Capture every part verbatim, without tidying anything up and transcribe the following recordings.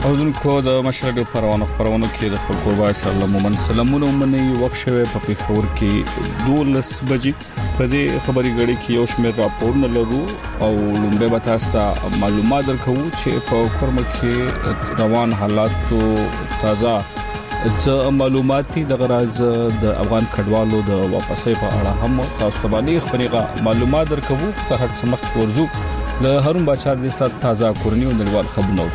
اودونکو د مشرډو پروانو خبرونه کې د خپل قربای سره مومن سلامونه ومني وښوي په پیښور کې دولس بجې په دې خبري غړي کې یو شمېر راپورونه لرو او لومبه به تاسو معلومات درکو چې په کورم کې روان حالاتو تازه ځ معلومات د غراز د افغان کډوالو د واپسې په اړه هم تاسو ته باندې خبري معلومات درکو تر هر څه مخ ورزو له هرون بچار د سات تازه کورنی او نړیوال خبرونه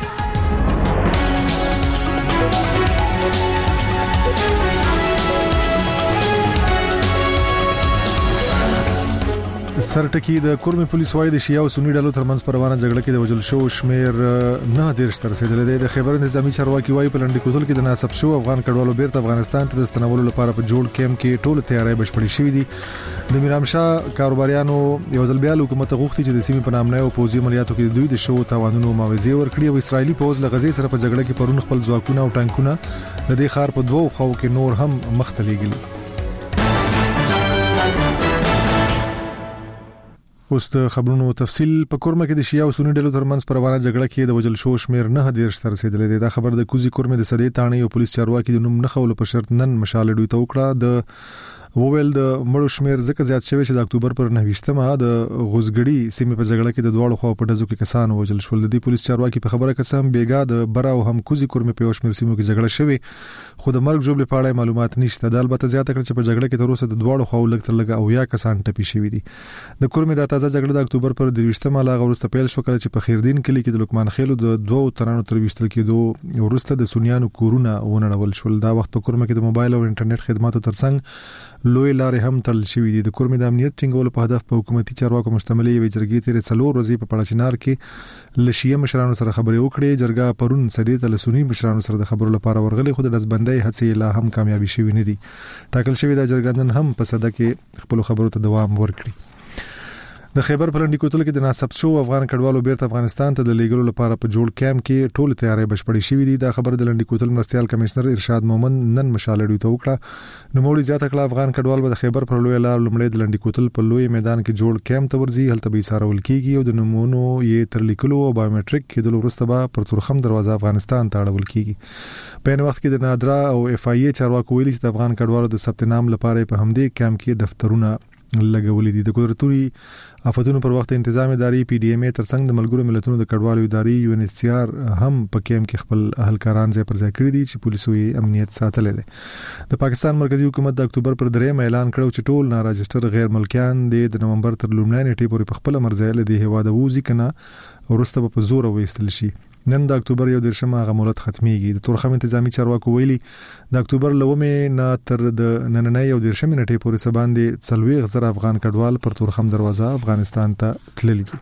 سرټکی د کورمي پولیس وایي د شیعه او سنی ډلو ترمنځ پروانه جګړه کې د وجل شو شمیر نه ډیر تر رسیدلې ده. د خیبر نظامی چارواکي وایي په لنډی کوتل کې د ناسب شو افغان کډوالو بیرته افغانستان ته د ستنولو لپاره په جوړ کیمپ کې ټول تیاری بشپړې شوې دي. د میرامشاه کاروباریانو یو ځل بیا حکومت غوښتي چې د سیمې په نامه او پوزي عملیاتو کې دوی د شو توانونو معاوضه ورکړي او اسرایلی پوز له غزې سره په جګړه کې پرون خپل ځواکونه او ټانکونه د دې خار په دوو خو کې نور هم مختلفي اوس د خبرونو تفصيل. په کورمه کې د شیعه او سنی ډلو ترمنځ پروانه جګړه کې د وجل شو شمیر نه ډیر تر رسیدلې ده. دا خبر د کوزي کورمه د سدې تانې او پولیس چارواکي د نوم نه خول په شرط نن مشال دوی ته وکړه. د وویل د مړو شمیر ځکه زیات شوی چې د اکتوبر پر نهویشتمه د غوزګړی سیمه په جګړه کې د دوړو خو په دزو کې کسان وجل شول. د پولیس چارواکي په خبره قسم بیګا د برا او هم کوزي کورمه په شمیر سیمو کې جګړه شوی خو د مرګ جوړ لپاره معلومات نشته. د البته زیاته کړ چې په جګړه کې تر اوسه د دوړو خو لګ تر لګ او یا کسان ټپي شوی دي. د کورمه د تازه جګړه د اکتوبر پر دهویشتمه لا غوسته پیل شو کله چې په خیردین کلی کې د لوکمان خیلو د دوه ترانو تر وشتل کېدو ورسته د سنیانو کورونه ونړول شول. دا وخت په کورمه کې د موبایل او انټرنیټ خدماتو ترڅنګ لوی لارې هم تړل شوې دي. د کورمې د امنیت ټینګولو په هدف په حکومتي چارواکو مشتملې یوې جرګې تیرې څلور ورځې په پړاچینار کې لشیه مشرانو سره خبرې وکړې. جرګه پرون سدې ته لسونی مشرانو سره د خبرو لپاره ورغلي خو د دزبندۍ هڅې لا هم کامیابی شوې نه دي. ټاکل شوی د جرګندن هم په صده کې خپل خبرو ته دوام ورکړي. د خیبر په لنډی کوتل کې د ناسب شو افغان کډوالو بیرته افغانستان ته د لیګلو لپاره په جوړ کیمپ کې ټول تیاری بشپړې شوې دي. دا خبر د لنډی کوتل مرستيال کمشنر ارشاد مومن نن مشاله دوی ته وکړه. نو موړي زیاته کړه افغان کډوال به د خیبر پر لوی لار لمړی د لنډی کوتل په لوی میدان کې جوړ کیمپ ته ورځي. هلته به سارول کیږي او د نمونو یې تر لیکلو او بایومټریک کې د لورسته به پر تورخم دروازه افغانستان ته اړول کیږي. په ان وخت کې د نادرا او اف ای ای چارواکو ویلي چې د افغان کډوالو د ثبت نام لپاره په همدې کیمپ کې دفترونه لګولې دي. د قدرتوري افتونو پر وخت تنظیم اداري پی ډی ایم ای ترڅنګ د ملګرو ملتونو د کډوالو اداري یو ان ایچ سی آر هم په کیمپ کې خپل اهلکاران ځای پر ځای کړی دي چې پولیسو یې امنیت ساتل دي. د پاکستان مرکزی حکومت د اکتوبر پر دریم اعلان کړو چې ټول ناراجستر غیر ملکیان د نومبر تر لومړۍ نیټې پورې په خپل مرزه له دې هوا د ووزي کنه ورسته په زور وېستل شي. نن د اکتوبر یو درشمه غو مولت ختميږي. د تورخم انتظامی چارواکو ویلي د اکتوبر لومې نه تر د نننۍ یو درشمه نیټې پورې سباندې څلوي غزر افغان کډوال پر تورخم دروازه افغانستان ته تللي دي.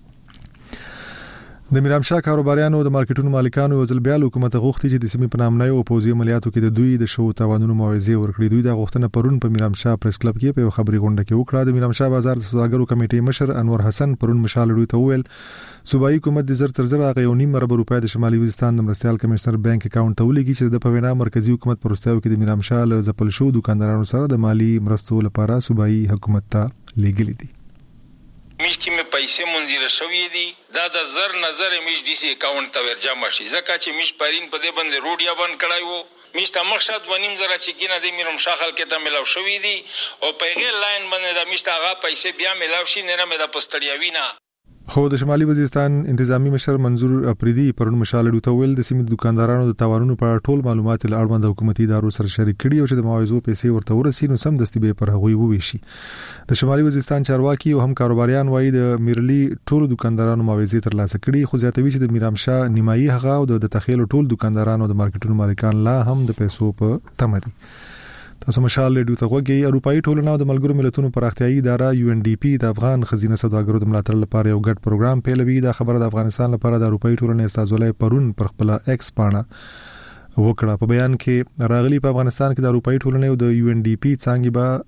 د میرامشاه کاروباریانو د مارکیټونو مالکانو یو ځل بیا حکومت غوښتي چې د سیمې په نامه او پوزي عملیاتو کې د دوی د شو توانونو معاوضه ورکړي. دوی د غوښتنه پرون په میرامشاه پریس کلب کې په خبري غونډه کې وکړه. د میرامشاه بازار د سوداګرو کمیټې مشر انور حسن پرون مشال دوی ته وویل صوبایي حکومت د زر تر زر هغه یو نیم ارب روپۍ د شمالي وزستان د مرستيال کمشنر بانک اکاونټ ته ولګي چې د پوینا مرکزی حکومت پروستاو کې د میرامشاه له ځپل شو دکاندارانو سره د مالی مرستو لپاره صوبایي حکومت ته لګلې دي. میش کې مې پیسې منځره شوې دي دا د زر نظر میش ډي سي اکاونټ ته ورجمع شي ځکه چې میش پرین په دې باندې روډیا بند کړای وو. میش ته مخشد ونیم زره چې کینه د میرم شاخل کې ته ملاو شوې دي او په غیر لاین باندې د میش ته هغه پیسې بیا ملاو شي نه مې د پستړیاوی نه. خو د شمالي وزیرستان انتظامی مشر منظور اپریدي پرون مشال دوی ته ویل د سیمې دکاندارانو د تاوانونو په ټول معلومات له اړوند حکومتي ادارو سره شریک کړي او چې د معاوضو پیسې ورته ورسي نو سم دستي به پر هغوی وویشي. د شمالي وزیرستان چارواکي او هم کاروباریان وایي د میرلی ټول دکاندارانو معاوضې ترلاسه کړي خو زیاتوي چې د میرامشاه نیمایي هغه او د تخیل ټول دکاندارانو د مارکیټونو مالکان لا هم د پیسو په تمه دي. تاسو مشال ډیو ته وګورئ. اروپאי ټولنه د ملګرو ملتونو پراختیايي اداره یو ان ډي پی د افغان خزینه سوداګرو د ملاتړ لپاره یو ګډ پروګرام پیلوي. دا خبره د افغانستان لپاره د اروپאי ټولنې استازولۍ پرون پر خپل ایکس پاڼه وکړه. په بیان کې راغلي په افغانستان کې د اروپאי ټولنې او د یو ان ډي پی څنګه به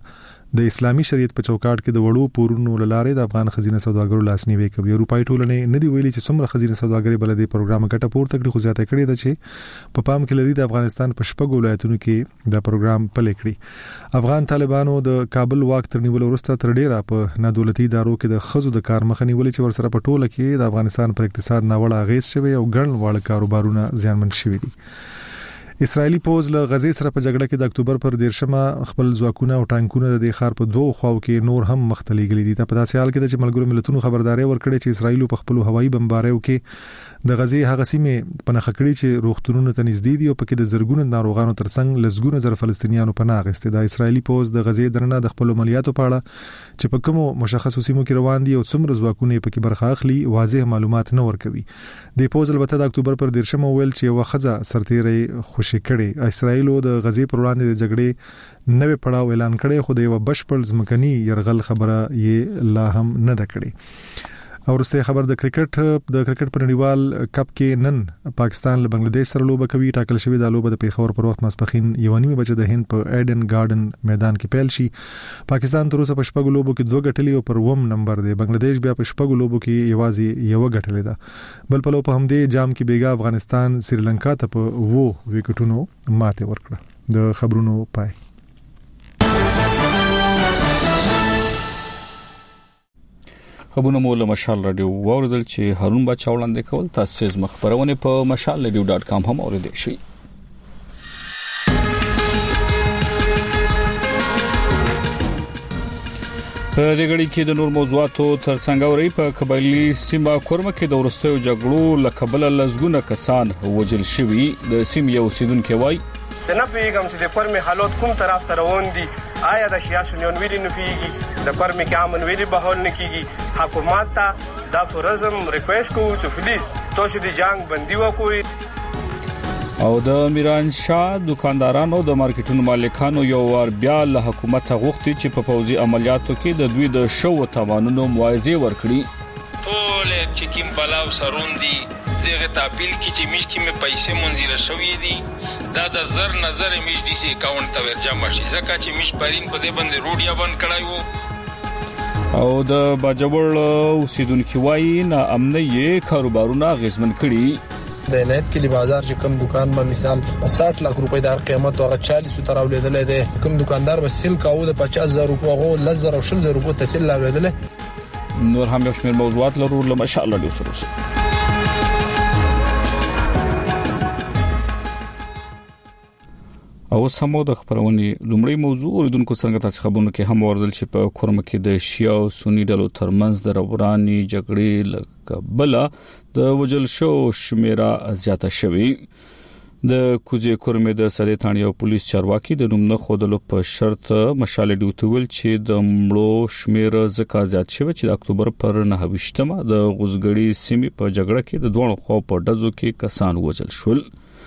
د اسلامي شریعت په چوکاټ کې د وړو پورونو لاره د افغان خزینه سوداګرو لاسنیوي کوي. اروپای ټولنې ندی ویلي چې څومره خزینه سوداګري بلدي پروګرام ګټه پورته کړي، خو زیاته کړي ده چې په پام کې لري د افغانستان په شپږ ولایتونو کې دا پروګرام پلي کړی. افغان طالبانو د کابل واک تر نیولو وروسته تر ډیره په نادولتي ادارو کې د خزو د کار مخه نیولې چې ورسره په ټوله کې د افغانستان پر اقتصاد ناوړه اغیز شوی او ګڼ واړه کاروبارونه زیانمن شوي دي. اسرائیلی پوز له غزې سره په جګړه کې د اکتوبر پر دیرشمه خپل ځواکونه او ټانکونه د ښار په دوه خواو کې نور هم مختلي غلي دي. په داسې حال کې چې ملګرو ملتونو خبرداري ورکړې چې اسرائیل په خپل هوایي بمباریو کې د غزې هغه سیمه په نخښه کړې چې روغتونونو ته نږدې دي او پکې د زرګونو ناروغانو ترڅنګ لسګونه زر فلسطینیانو پناه اخیستې. د اسرائیلی پوز د غزې درنه د خپل عملیاتو په اړه چې په کومو مشخصو سیمو کې روان دي او څومره ځواکونه پکې برخه اخلي واضح معلومات نه ورکوي. د پوز البته د اکتوبر پر دیرشمه ویل چې یو خزه سرتیري خوشی کړي. اسرائیل د غزې پر وړاندې د جګړې نوې پړاو اعلان کړي، خو د یو بشپړ ځمکني يرغل خبره یې لا هم نه ده کړې. او ورسته خبر د کرکټ د کرکټ په نړیوال کپ کې نن پاکستان له بنگلاديش سره لوبه کوي. ټاکل شوی د لوبه د پیښور پر وخت ماسپخین یو نیمه بجې د هند په ایډن گارډن میدان کې پیل شي. پاکستان تر اوسه په شپږ لوبو کې دوه ګټلې او پر وم نمبر دی. بنگلاديش بیا په شپږ لوبو کې یوازې یو ګټلې ده. بل په لوب په همدې جام کې بیګا افغانستان سریلانکا ته په وو وکټونو ماته ورکړه. د خبرونو پای. خبرونه مو له مشال رادیو واوریدل چې هارون بچا وړاندې کول. تاسو زما خبرونه په مشال رادیو ډاټ کام هم اوریدئ شئ. په دې غړي کې د نور موضوعاتو ترڅنګ اوري. په قبایلی سیمه کورمه کې د ورستیو جګړو لکبل لزګونه کسان وجل شوي. د سیمې یو سیدونکو وای نه پیغام چې د فرمي حالات کوم طرف ته روان دي، آیا د سیاسي یون ویلي نه پیږي، د فرمي کې امن ویلي بهول نه کیږي. حکومت ته د فورزم ریکوست کوو چې پلیز تاسو د جنگ بندي وکړئ. او د میران شاه دکاندارانو د مارکیټونو مالکانو یو ور بیا له حکومت غوښتي چې په پوځي عملیاتو کې د دوی د شو توانونو موازی ورکړي. ټول چې کیم بلاو سروندي دغه تاپیل کې چې میش کې مې پیسې منځره شوې دي دا د زر نظر میش ډي سي اکاونټ ته ورجمع شي، ځکه چې میش پرین په دې باندې روډیا باندې کړای وو. او د باجوړ اوسیدونکو وایي نه امنیه کاروبارونه غیزمن کړي. د عنایت کلی بازار چې کوم دکان ما مثال ساठ لک روپۍ د قیمت او چالیس تر اولیدل دي، کوم دکاندار به سیل کاوه د پچاس هزار روپۍ غو لزر او شل هزار روپۍ تسل لاویدل. نور هم یو شمېر موضوعات لرو له ماشاءالله د سروس. او سمو د خبرونې لومړی موضوع اوریدونکو څنګه تاسو خبرونه کې هم ورزل چې په کورمه کې د شیا او سنی ډلو ترمنځ د رواني جګړې لکبله د وجل شو شمیره زیاته شوې. د کوزې کورمه د سړې تانی او پولیس چارواکي د نوم نه خودلو په شرط مشال ډیوتول چې د مړو شمیره زکه زیات شوه چې د اکتوبر پر نه وشتمه د غوزګړی سیمې په جګړه کې د دوه خو په ډزو کې کسان وجل شول.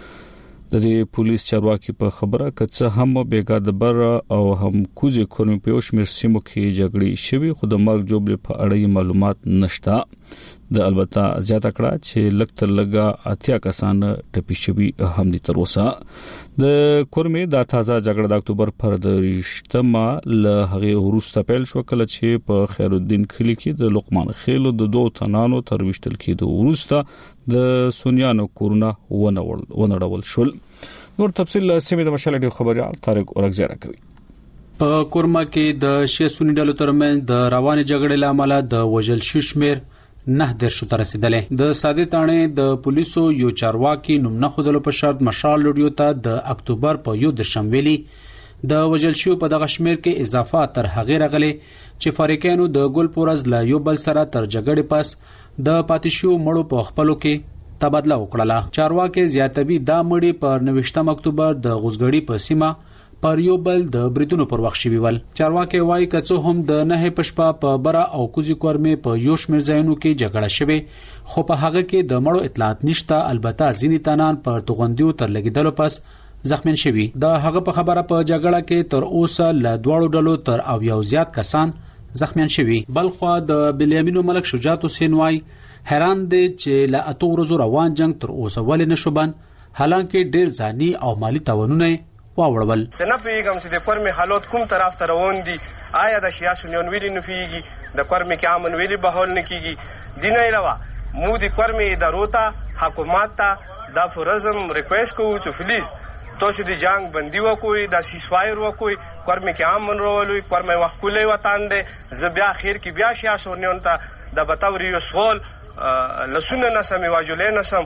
د دې پولیس چارواکي په خبره کڅه هم بیګا د بر او هم کوزې کورمه په شمیر سیمو کې جګړې شوي، خو د مرګ جوړ په اړه معلومات نشته. د البته زیاته کړه چې لکتر لګا اتیا کسان ټپي شوي هم دي. تر اوسه د کورمه د تازه جګړه د اکتوبر پر درشتمه له هغه وروسته پیل شو، کله چې په خیر الدین کلی کې د لقمان خیلو د دوه تنانو تر وشتل کېدو وروسته د سونیانو کورونا ونول ونړول شول. نور تفصیل سیمه د مشال ډیو خبريال طارق اورګزیرا کوي. په کورما کې د شیا سونی ډلو ترمنځ د رواني جګړې لامل د وجل ششمیر نه در شو تر رسیدلې. د ساده تانه د پولیسو یو چارواکي نوم نه خودلو په شرط مشال لډیو ته د اکتوبر په یو د شنبهلی د وجل شو په دغه شمیر کې اضافه تر هغه رغلي چې فریقانو د ګل پورز لا یو بل سره تر جګړې پس د پاتیشو مړو په خپلو کې تبادله وکړه. چارواکي زیاتوي دا مړي پر نوښتم اکتوبر د غوزګړی په سیمه پر یو بل د بریټونو پر وخت شوی ول. چارواکي وایي کڅو هم د نه پښپا په برا او کوزي کورمه په یو شمیر ځایونو کې جګړه شوه، خو په هغه کې د مړو اطلاعات نشته. البته ځینی تنان پر توغندیو تر لګیدلو پس زخمین شوی. د هغه په خبره په جګړه کې تر اوسه ل دوړو ډلو تر او یو زیات کسان زخمیان شوی. بلخوا د بلیامینو ملک شجاعت حسین وای حیران دي چې ل اتو ورځو روان جنگ تر اوسه ول نشوبن، حالانکه ډیر ځاني او مالی تاوانونه واوړول. نه پیغام چې د کورمې حالات کوم طرف ته روان دي، آیا د شیا سنیون ویلي نه پیږي د کورمې کې امن ویلي بهول نه کیږي. دینه علاوه مو د کورمې ادارو ته حکومت ته دا فرزم ریکویسټ کوو چې پلیز تاسو د جنگ بندي وکوي، د سیسفایر وکوي، کورمې کې امن راولوي، کورمې وخت کولې وطن دی. زه بیا اخر کې بیا شیا سنیون ته د بتاوري یو سوال لسونه نسم واجولې نسم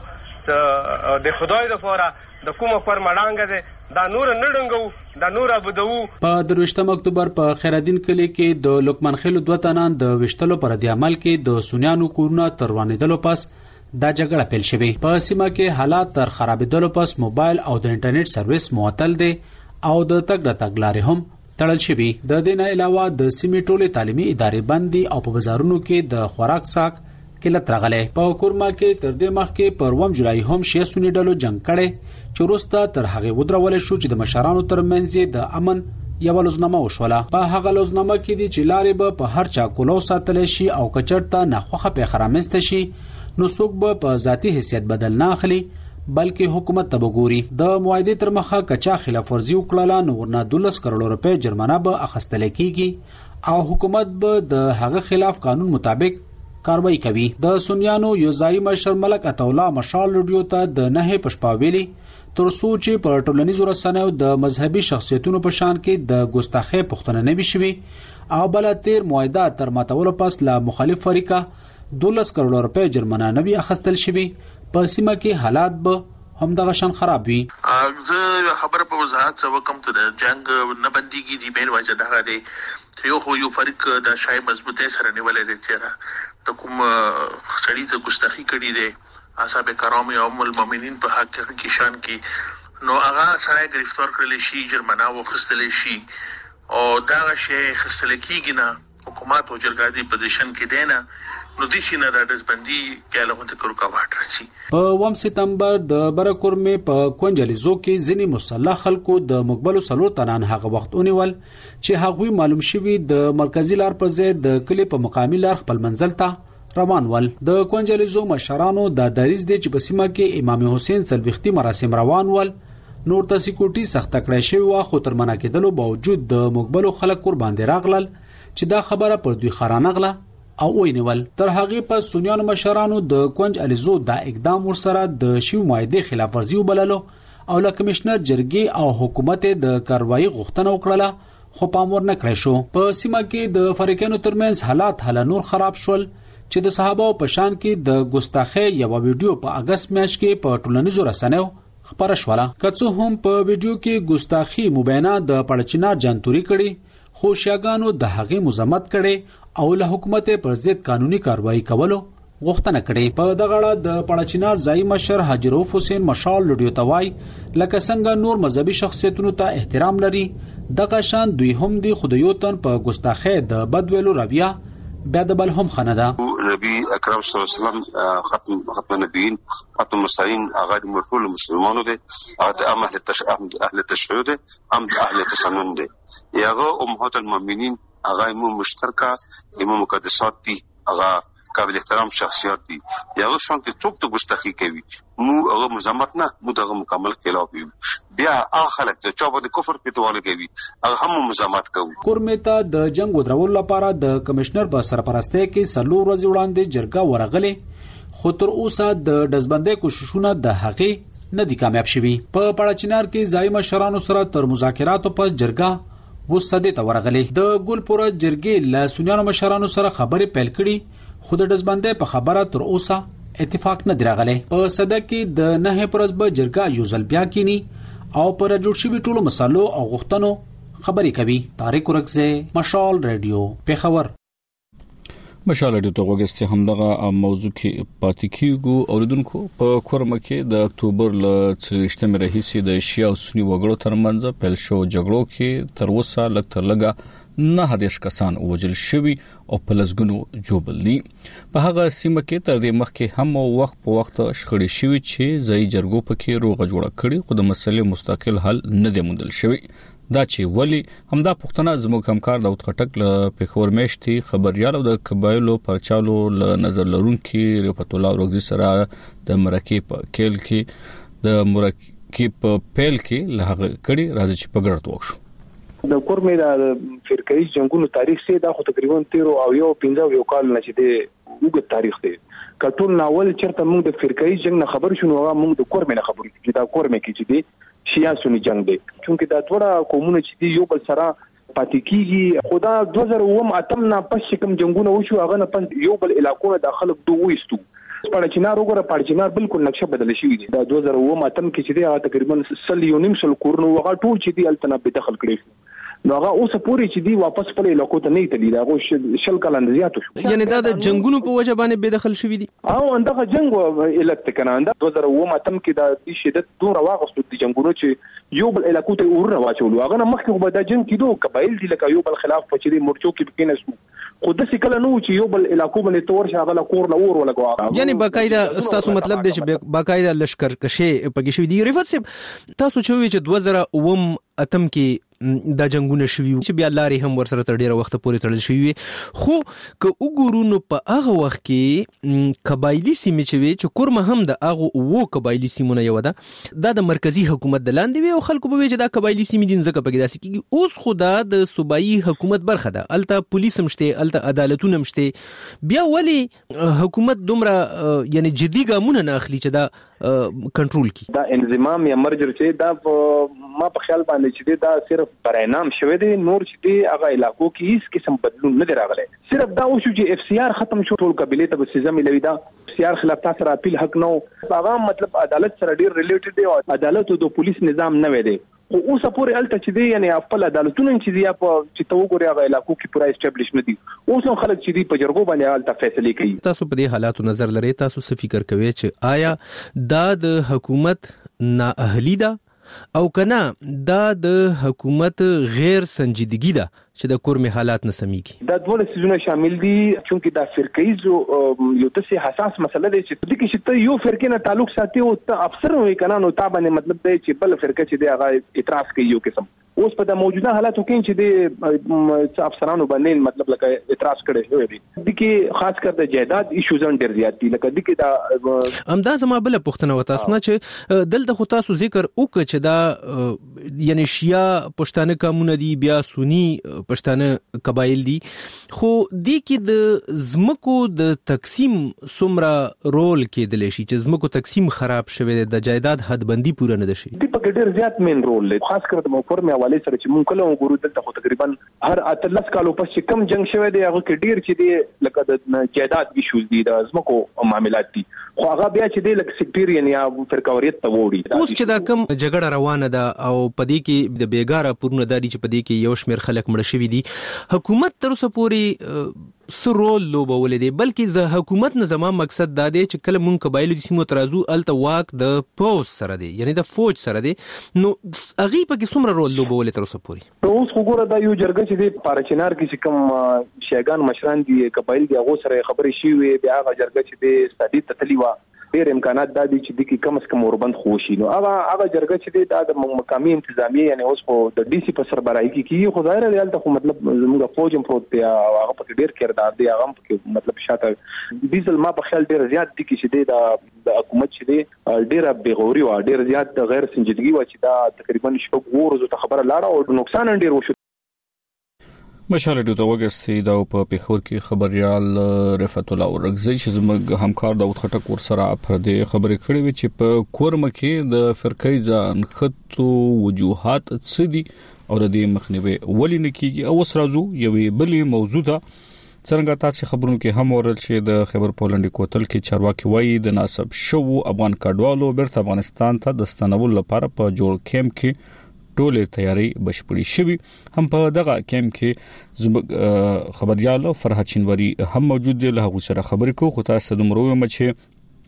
د خدای د فورا د کومه پر مړانګه ده دا نور نړنګو دا نور ابدو. په درويشتم اکتوبر په خیرالدین کلی کې د لوکمن خیلو دوه تنان د وشتلو پر دی عمل کې د سونیانو کورونه تروانېدلو پس دا جګړه پیل شوه. په سیمه کې حالات تر خرابېدلو پس موبایل او د انټرنیټ سرویس معطل دي او د تګ د تګلارې هم تړل شوی. د دې نه علاوه د سیمې ټولې تعلیمي ادارې بندي او په بازارونو کې د خوراک ساک کلت راغله. په کورما کې تر دې مخکې پر اووم جولای هم شې سونی ډلو جنگ کړي چې وروسته تر هغه ودرول شو چې د مشرانو ترمنځ د امن یو لوزنامه وشوله. په هغه لوزنامه کې دي چې لارې به په هر چا کولو ساتل شي او کچرته ناخوخه په خرامسته شي نو څوک به په ذاتی حیثیت بدل نه اخلي بلکې حکومت ته وګوري. د معاهده تر مخه کچا خلاف ورزي وکړه نو ورنه دولس کروڑ روپے جرمانه به اخیستل کیږي او حکومت به د هغه خلاف قانون مطابق کاروایی کوي. د سنیانو یو ځای مشر ملک عطاالله مشال رادیو ته د نه پښپاویلی تر سوچ په ټولنیزو رسنیو د مذهبي شخصیتونو په شان کې د ګستاخی پښتنه نه بشوي او بل تیر معاهده تر ماتولو پس لا مخالف فریقه دولس کروڑ روپے جرمانه نه بي اخیستل شوی. په سیمه کې حالات به هم دغه شان خراب وي. زه خبر په وضاحت وکم ته جنگ نه بنديږي دی مین وجه دغه دی یو خو یو فریق د شای مضبوطه سره نیولې دي چې د کوم شریعت ګستاخی کړي دي اصحاب کرام او ام المؤمنین په حق کې شان کې نو هغه سره گرفتار کړل شي جرمانه وخصتل شي او دا شی خصل کېږي نه حکومت او جرګادي پوزیشن کې دی نه نو د شي نه د دزبندي کې له غونډه کړو کا واټ راځي. په اووم سپتمبر د برکورمې په کونجلیزو کې ځینی مسلح خلکو د مقبلو سلور تنان هغه وخت اونیول چې هغوی معلوم شوی د مرکزی لار په ځای د کلی په مقامی لار خپل منزل ته روان ول. د کونجلیزو مشرانو د دریز دی چې په سیمه کې امام حسین سلوختی مراسم روان ول نور ته سکیورټي سخت کړی شوی و خو تر منع کېدلو باوجود د مقبلو خلک ور باندې راغلل چې دا خبره پر دوی خرانه غله او وینول. تر هغه په سنیانو مشرانو د کونج الیزو دا اقدام ورسره د شیو معاهده خلاف ورزي وبللو او له کمشنر جرګي او حکومت د کاروایی غوښتنه وکړه خو پام ورنه کړی شو. په سیمه کې د فریقانو ترمنځ حالات هله نور خراب شول چې د صحابه په شان کې د ګستاخی یو ویډیو په اگست میاشت کې په ټولنیزو رسنیو خبره شوله. کڅو هم په ویډیو کې ګستاخی مبینه د پړچینار جنتوري کړي خو شیاګانو د هغه مزمت کړي او له حکومت پر ضد قانوني کاروایی کولو غوښتنه کړې. په دغه اړه د پړچینار ځای مشر حاجی رؤف حسین مشال لډیو توای لکه څنګه نور مذهبي شخصیتونو ته احترام لري دغه شان دوی هم دي خدایو تن په ګستاخی د بدویلو رویه بیا د بل هم خنه ده. نبی اکرم صلی الله علیه وسلم ختم ختم نبیین ختم مرسلین هغه د ټول مسلمانانو دي هغه هم اهل تشهد اهل تشهد هم اهل تسنن دي یغه امهات المؤمنین هغه مو مشترکه امام مقدسات دي هغه قابل احترام شخصیت دي یغه شان ته ټوک ته ګستاخی کوي مو هغه مزمت نه مو دغه مکمل خلاف بیا اخلک چې چا باندې کفر پیټواله کوي هغه هم مزمت کوي. کورمه د جنگ ودرول لپاره د کمشنر په سرپرستی کې سلو ورځې وړاندې جرګه ورغله خو تر اوسه د دزبندۍ کوششونه د هغې نه دي کامیاب شوي. په پړچینار کې ځای مشرانو سره تر مذاکراتو پس جرګه وسده ته ورغله. د ګلپوره جرګې له سنیانو مشرانو سره خبرې پیل کړي خو د دزبندۍ په خبره تر اوسه اتفاق نه درغله. په صده کې د نه پرځ به جرګه یو ځل بیا کینی او پر جوړ شوی ټولو مسالو او غوښتنو خبرې کوي. طارق ورکزه مشال رادیو پیښور. مشال رادیو ته وګورئ هم دغه موضوع کې پاتې کیږو اوریدونکو. په کورمه کې د اکتوبر ل څلوېښتمې راهیسې د شیا او سنی وګړو ترمنځ پیل شو جګړو کې تر اوسه لږ تر لږه نه هدیش کسان وژل شوی او په لسګونو جوړبلني. په هغه سیمه کې تر دې مخکې هم وخت په وخت شخړې شوی چې ځای جرګو پکې روغه جوړه کړي خو د مسلې مستقل حل نه دی موندل شوی. دا چې ولی همدا پښتنه زموږ همکار داود خټک له پیښور میشتي خبريال او د قبایلو پرچالو له نظر لرونکي رفعت الله روغزي سره د مرکې په کېل کې د مرکې کې په پیل کې له هغه کړي راځي چې په ګرځ وښو د کورمې د فرقایي جنگونو تاریخ سي دا خو تقریبا تیر او یو پنځه یو کال نه چې د وګړو تاریخ دی کټول ناول چرته موږ د فرقایي جنگ نه خبر شونو هغه موږ د کورمې نه خبر چې دا کورمې کې چې دی شیا سونی جنگ دی چونکه دا ټول قومونه چې دی یو بل سره پاتې کیږي خدا دوه زره اووه اتم نه پس کوم جنگونه وشو هغه نه پس یو بل علاقو د خلک دوه وستو پړچینار وګوره پړچینار بالکل نقشه بدل شوی دی دا دوه زره اووه اتم کې چې دی هغه تقریبا سل یو نیم سل کورنو هغه ټول چې دی التنه به دخل کړی نو هغه اوس پوری چې دی واپس په علاقو ته نه تللی دا غو شل کال اندازيات شو یعنی دا د جنگونو په وجه باندې به دخل شوی دی او اندغه جنگ الکت کنه انده دوه زره اووه اتم کې دا شدت دوه واغستو د جنگونو چې یو بل علاقو ته ور راوچول هغه نه مخکې به دا جنگ کېدو قبایل دي لکه یو بل خلاف په چې مورچو کې بکینسو خو د څه کله نو چې یو بل علاقو باندې تور شغله کور نه ور ولګو یعنی باقاعده تاسو مطلب دی چې باقاعده لشکر کشي پکې شوی دی رفت صاحب تاسو چې وی چې دوه زره اووه اتم کې دا جنگونه شوي چې بیا لاري هم ورسره تر ډیره وخت پورې تړل شوی خو که وګورو نو په هغه وخت کې قبایلی سیمې چې وي چې کورمه هم د هغه وو قبایلی سیمونه یو ده دا د مرکزی حکومت د لاندې وي او خلکو به وي چې دا قبایلی سیمې دین ځکه پکې داسې کیږي اوس خو دا د صوبایي حکومت برخه ده الته پولیس هم شته الته عدالتونه هم شته بیا ولی حکومت دومره یعنی جدي ګامونه نه اخلي چې دا کنټرول کی دا انضمام یا مرجر چې دا ما په خیال باندې چې دا صرف برینام شوه دي نور چې دی هغه علاقو کې هیڅ قسم بدلون نه راغلی صرف دا وشو چې اف سی آر ختم شو ټول قبيله ته سزا ملوي دا اف سی آر خلاف تاسو را اپیل حق نو هغه مطلب عدالت سره ډیر ریلیټډ دی او عدالت او د پولیس نظام نه وي دی خو اوس پورې الته چې دی یعنی خپل عدالتونه چې دی په چې تو ګوري هغه علاقو کې پورا اسټابلیش نه دي اوس هم خلک چې دی په جرګو باندې الته فیصله کوي تاسو په دې حالاتو نظر لري تاسو څه فکر کوئ چې آیا دا د حکومت نااهلی ده او کنه دا د حکومت غیر سنجیدگی ده چې د کورمې حالات نه سميږي دا ډول سيزونه شامل دي چې دا فرقې یو تاسو حساس مسله ده چې د کې چې یو فرقې نه تعلق ساتي او افسر وي کنه نو تا باندې مطلب دی چې بل فرقه چې دی هغه اعتراض کوي یو قسم اوس په د موجوده حالاتو کې چې د افسرانو باندې مطلب لکه اعتراض کړي شوی دي د کې خاص کر د جائیداد ایشوز ډېر زیات دي لکه د کې دا امدا زما بل پښتنه وتا سونه چې دلته خو تاسو ذکر وکړه چې دا یعنی شیا پښتانه کومونه دي بیا سنی پښتانه قبایل دي خو د کې د زمکو د تقسیم سمره رول کېدل شي چې زمکو تقسیم خراب شوی د جائیداد حدبندي پوره نه ده شي د په ډېر زیات مین رول لري خاص کر د مفرمه حواله سره چې مونږ کله وګورو دلته خو تقریبا هر اتلس کالو پس چې کم جنگ شوی دی هغه کې ډیر چې دی لکه د جائیداد ایشوز دي د زمکو معاملات دي خو هغه بیا چې دی لکه سیکټریان یا فرقاوریت ته وړي اوس چې دا کم جګړه روانه ده او پدې کې د بیګاره پورونه دادي چې پدې کې یو شمیر خلک مړ شوی دي حکومت تر اوسه پورې سرول لوبولې دي بلکې ز حکومت نه زموږ مقصد دا دی چې کله مونږ قبایلو د سیمو ترازو الته واک د پوز سره دی یعنی د فوج سره دی نو اغي په کې څومره رول لوبولې تر اوسه پورې اوس وګوره دا یو جرګه چې دی پارچینار کې چې کوم شیګان مشران دي قبایل دی هغه سره خبرې شي وي بیا هغه جرګه چې دی ستادي تتلی وا ډېر امکانات د دې چې د کې کم از کم اوربند خوشي نو هغه هغه جرګه چې دی د مقامي انتظامیه یعنی اوس په د ډي سي په سربراهي کې کی خو ظاهر دی البته خو مطلب زموږ فوج هم پروت دی هغه په ډېر کردار دی هغه په مطلب شاته ډیزل ما په خیال ډېر زیات دي چې دی د حکومت چې دی ډېر بغوري او ډېر زیات غیر سنجیدګي و چې دا تقریبا شپږ ورځې ته خبره لاړه او نقصان ډېر وشو مشاله ډیټا وګسي دا په پیښور کې خبريال رفعت الله ورغزي چې زموږ همکار داوود خټک ورسره پر دې خبرې کړې وي چې په کورمه کې د فرقې ځان خطو وجوهات څه دي او د دې مخنیوي ولې نه کیږي او اوس راځو یوې بلې موضوع ده څنګه تاسو خبرونو کې هم ورل چې د خیبر پولنډي کوتل کې چارواکي وایي د ناسب شو افغان کډوالو بیرته افغانستان ته د ستنول لپاره په جوړ کیمپ کې ټوله تیاری بشپړی شوی هم په دغه کیمپ کې خبريال فرحت چنوري هم موجود دي له غوسره خبرې کو خو تاسو د مروه مچ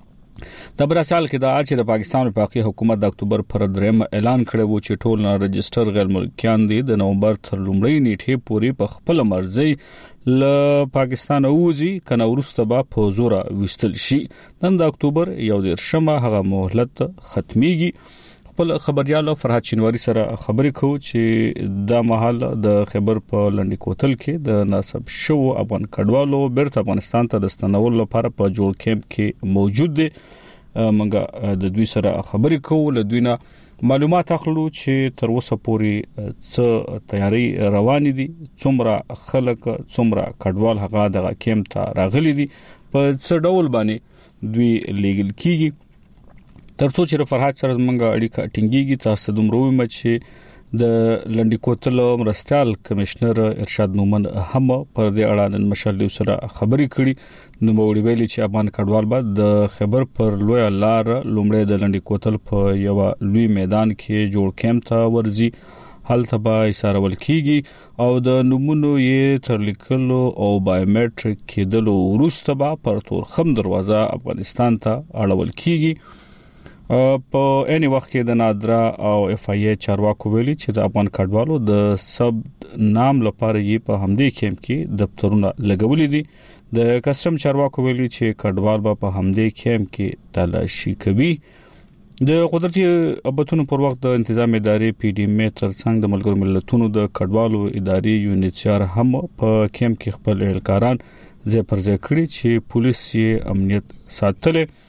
د براسال کې د اچ د پاکستان په حکومت د اکتوبر پر دریم اعلان کړی وو چې ټول نه رجستر غیر ملکیان دي د نومبر تر لومړۍ نیټه پورې په خپل مرزي ل پاکستان اوزي کنه ورسته به په زور وستل شي نن د اکتوبر یو د شمه هغه مهلت ختميږي خپل خبريال فرحت چنوري سره خبرې کو چې د محل د خبر په لنډي کوتل کې د ناسب شو افغان کډوالو بیرته افغانستان ته د ستنول لپاره په جوړ کیمپ کې موجود دي منګه د دوی سره خبرې کو له دوی نه معلومات اخلو چې تر اوسه پورې څه تیاری روان دي، څومره خلک څومره کډوال هغه د کیمپ ته راغلي دي، په څه ډول باندې دوی لیګل کیږي. ترڅو چې فرحات سره منګه اړیکه ټینګيږي، تاسو دومره ومه چې د لنډی کوتل مرستيال کمشنر ارشاد مومن هم پر دې اړه نن مشال سره خبري کړي. نو موړي ویلي چې افغان کډوال بعد د خبر پر لوی لار لومړی د لنډی کوتل په یو لوی میدان کې جوړ کیمپ ته ورزي، هلته به ایثارول کیږي او د نمونو یې تر لیکلو او بایومټریک کېدلو وروسته به پر تورخم دروازه افغانستان ته اړول کیږي. په اني وخت کې د نادرا او اف ای چارواکو ویلي چې د افغان کډوالو د سب نام لپاره یې په همدې کیمپ کې دفترونه لګولې دي. د کسٹم چارواکو ویلي چې کډوال به په همدې کیمپ کې تلاشي کوي. د قدرتي ابتونو پر وخت د انتظام ادارې پی ډی ام ترڅنګ د ملګرو ملتونو د کډوالو ادارې یونیچار هم په کیمپ کې خپل اهلکاران ځای پر ځای کړي چې پولیس یې امنیت ساتلې.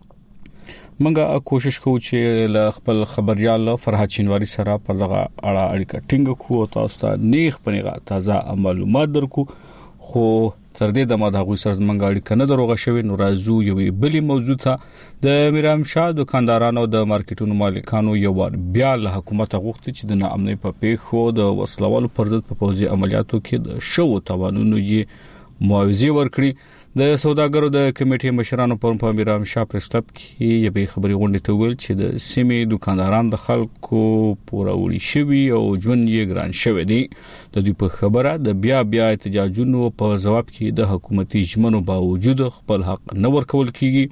منګه کوشش کوو چې ل خپل خبريال فرحات شینواری سره په دغه اړه اړیکه ټینګ کوو، تاسو ته نیخ پنیغه تازه معلومات درکو. خو تر دې د ماده سره منګه اړیکه نه دروغه شوی. نو راځو یوې بلی موضوع ته. د میرام شاه دکاندارانو د مارکیټونو مالکانو یو بیا له حکومت غوښتي چې د ناامنۍ په پیښو د وسلوالو پر ضد په پوځي عملیاتو کې د شو توانونو یې معاوضه ورکړي. د سوداګرو د کمیټې مشرانو په په میرام شاه پریس کلب کې یوې خبري غونډه ته ویل چې د سیمې دکانداران د خلکو پوراوړي شوی او ژوند یې ګران شوی دی. د دې په خبره د بیا بیا احتجاجونو په جواب کې د حکومتي ژمنو باوجود خپل حق نه ورکول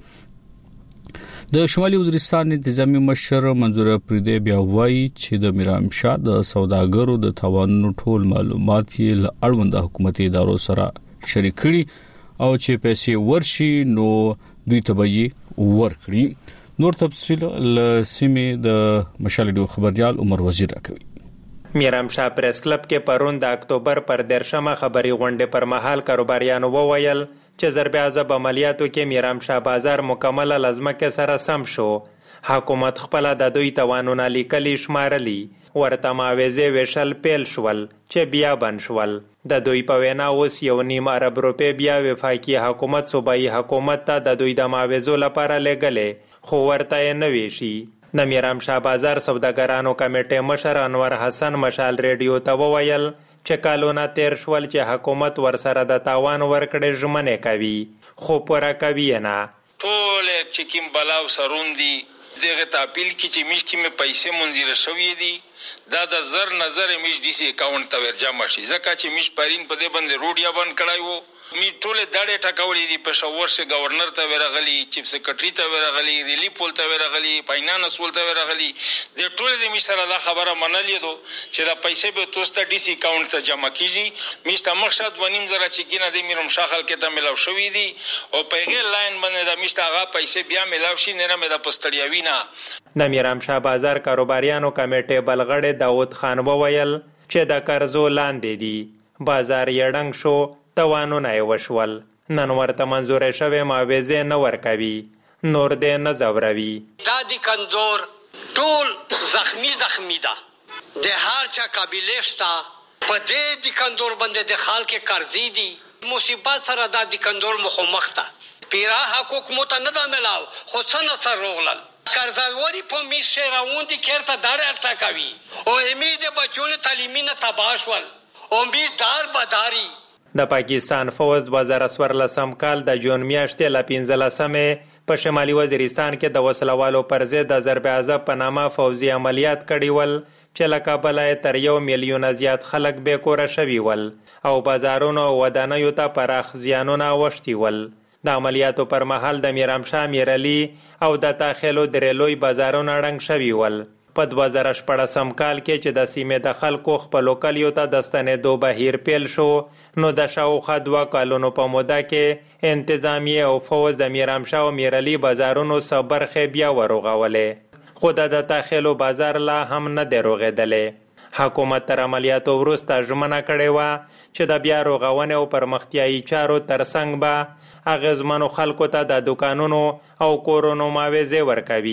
کیږي. د شمالي وزیرستان انتظامی مشر منظور پریده بیا وایي چې د میرام شاه د سوداګرو د توانونو ټول معلومات یې له اړوند حکومتي ادارو سره شریک کړي او چې پیسې ورشي نو دوی ته به ورکړي. نور تفصیل ل سیمې د مشالډو خبريال عمر وزیر راکوي. میرام شاه پریس کلب کې پرون د اکتوبر پر درشمه خبري غونډه پر مهال کاروباریانو وویل چې ضرب عذاب عملیاتو کې میرام شاه بازار مکمل لازمکه سره سم شو. حکومت خپل د دوی توانونه لیکلي شمارلي، ورته معاوضه ویشل پیل شول چې بیا بن شول. د دوی په وینا اوس یو نیم ارب روپے بیا وفاقي حکومت صوبایي حکومت ته د دوی د معاوضو لپاره لګلې، خو ورته نه ویشي. د میرام شاه بازار سوداګرانو کمیټې مشر انور حسن مشال ریډیو ته وویل چې کالونه تیر شول چې حکومت ورسره د تاوان ورکړې ژمنې کوي خو پوره کوي نه. ټول چې کوم بلاو سروندي دغه تاپیل کې چې میش کې مې پیسې منځره شوې دي دا د زر نظر میش ډي سي اکاونټ ته ورجمع شي، ځکه چې میش پرین په دې باندې روډیا بند کړای وو. می ټول داړې ټکولې دي، په شاور شه گورنر ته ورغلي، چیف سیکریټری ته ورغلي، ریلیف پول ته ورغلي، فاینانس ول ته ورغلي. د ټول د میش سره دا خبره منلې دو چې دا پیسې به توسته ډي سي اکاونټ ته جمع کیږي. میش ته مقصد ونیم زره چې کینه د میرم شاخل کې ته ملاو شوې دي او په غیر لاین باندې د میش ته هغه پیسې بیا ملاو شي، نه مې د پستړیاوی نه. د میرام شاه بازار کاروباریانو کمیټې بلغړې داود خان وویل چې د قرضو لاندې دي، بازار یې ډنګ شو، توانونه یې وشول. نن ورته منظورې شوې معاوضې نه ورکوي، نور دې نه ځوروي. دا د کندور ټول زخمی زخمی ده، د هر چا قابلیت شته په دې د کندور باندې د خلک قرضې دي. مصیبت سره دا د کندور مخامخ ده، پیرا حقوق مو ته نه ده ملاو، خو څه نه سر روغلل. قرضاوري په میش راوندي کېرته داړه اټا کوي او امید بچونه تعلیمي نه تباه شول، امیددار بداري. د پاکستان فوج دوه زره څوارلسم کال د جون میاشتې له پنځلسمې په شمالي وزیرستان کې د وسلوالو پر ضد د ضرب عذاب په نامه فوزي عملیات کړي ول چې له کابله تر یو میلیون زیات خلک بې کوره شوي ول او بازارونو او ودانیو ته پراخ زیانونه اوښتي ول. د عملیاتو پر مهال د میرام شاه میرعلي او د تاخیلو درې لوی بازارونه ړنګ شوي ول. په دوه زره شپاړسم کال کې چې د سیمې د خلکو خپلو کلیو ته د ستنېدو بهیر پیل شو، نو د شاوخوا دوه کالونو په موده کې انتظامیه او فوج د میرام شاه او میرعلي بازارونو څه برخې بیا ورغولې، خو د تاخیلو بازار لا هم نه دی رغېدلی. حکومت تر عملیاتو وروسته ژمنه کړې وه چې د بیا رغونې او پرمختیایي چارو ترڅنګ به اغیزمنو خلکو ته د دکانونو او کورونو معاوضې ورکوي.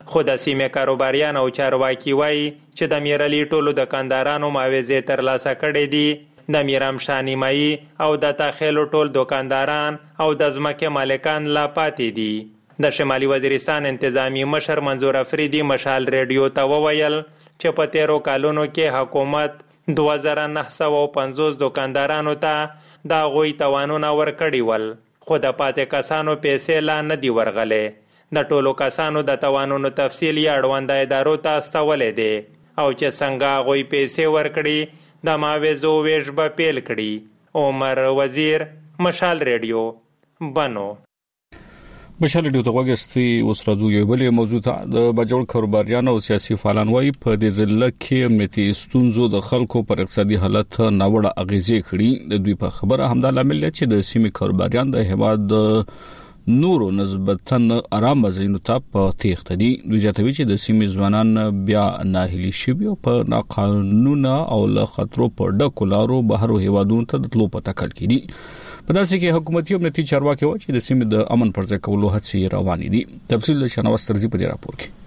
خو د سیمې کاروباریان او چارواکي وایي چې د میرعلي ټولو دکاندارانو معاوضې ترلاسه کړې دي. د میرام شاه نیمایي او د تاخیلو ټول دکانداران او د ځمکې مالکان لا پاتې دي. د شمالي وزیرستان انتظامی مشر منظور افریدي مشال ریډیو ته وویل چې په تیرو کالونو کې حکومت دوه زره نه سوه پنځوس دکاندارانو ته د هغوی توانونه ورکړي ول، خو د پاتې کسانو پیسې لا نه دي ورغلې. د ټولو کسانو د توانونو تفصیل یې اړونده ادارو ته استولی دی او چې څنګه هغوی پیسې ورکړي د معاوضو ویش به پیل کړي. عمر وزیر، مشال ریډیو، بنو. مشال ریډیو ته غوږی اوس راځو یو بلې موضوع ته. د باجوړ کاروباریان او سیاسي فعالان وایي په دې ضلع کې امنیتي ستونزو د خلکو پر اقتصادي حالت ناوړه اغیزې کړي. د دوی په خبره همدا لامل دی چې د سیمې کاروباریان د هیواد نورو نسبتاً آرام ځایونو ته په تېښته دي. دوی زیاتوي چې د سیمې ځوانان بیا ناهیلي شوي او په ناقانونه او له خطرو په ډکو لارو بهرو هیوادونو ته د تلو په تکل کې دي. په داسې کې حکومتي او امنیتي چارواکي وایي چې د سیمې د امن پر ځای کولو هڅې روانې دي. تفصیل د شناوس ترزي په دې راپور کې.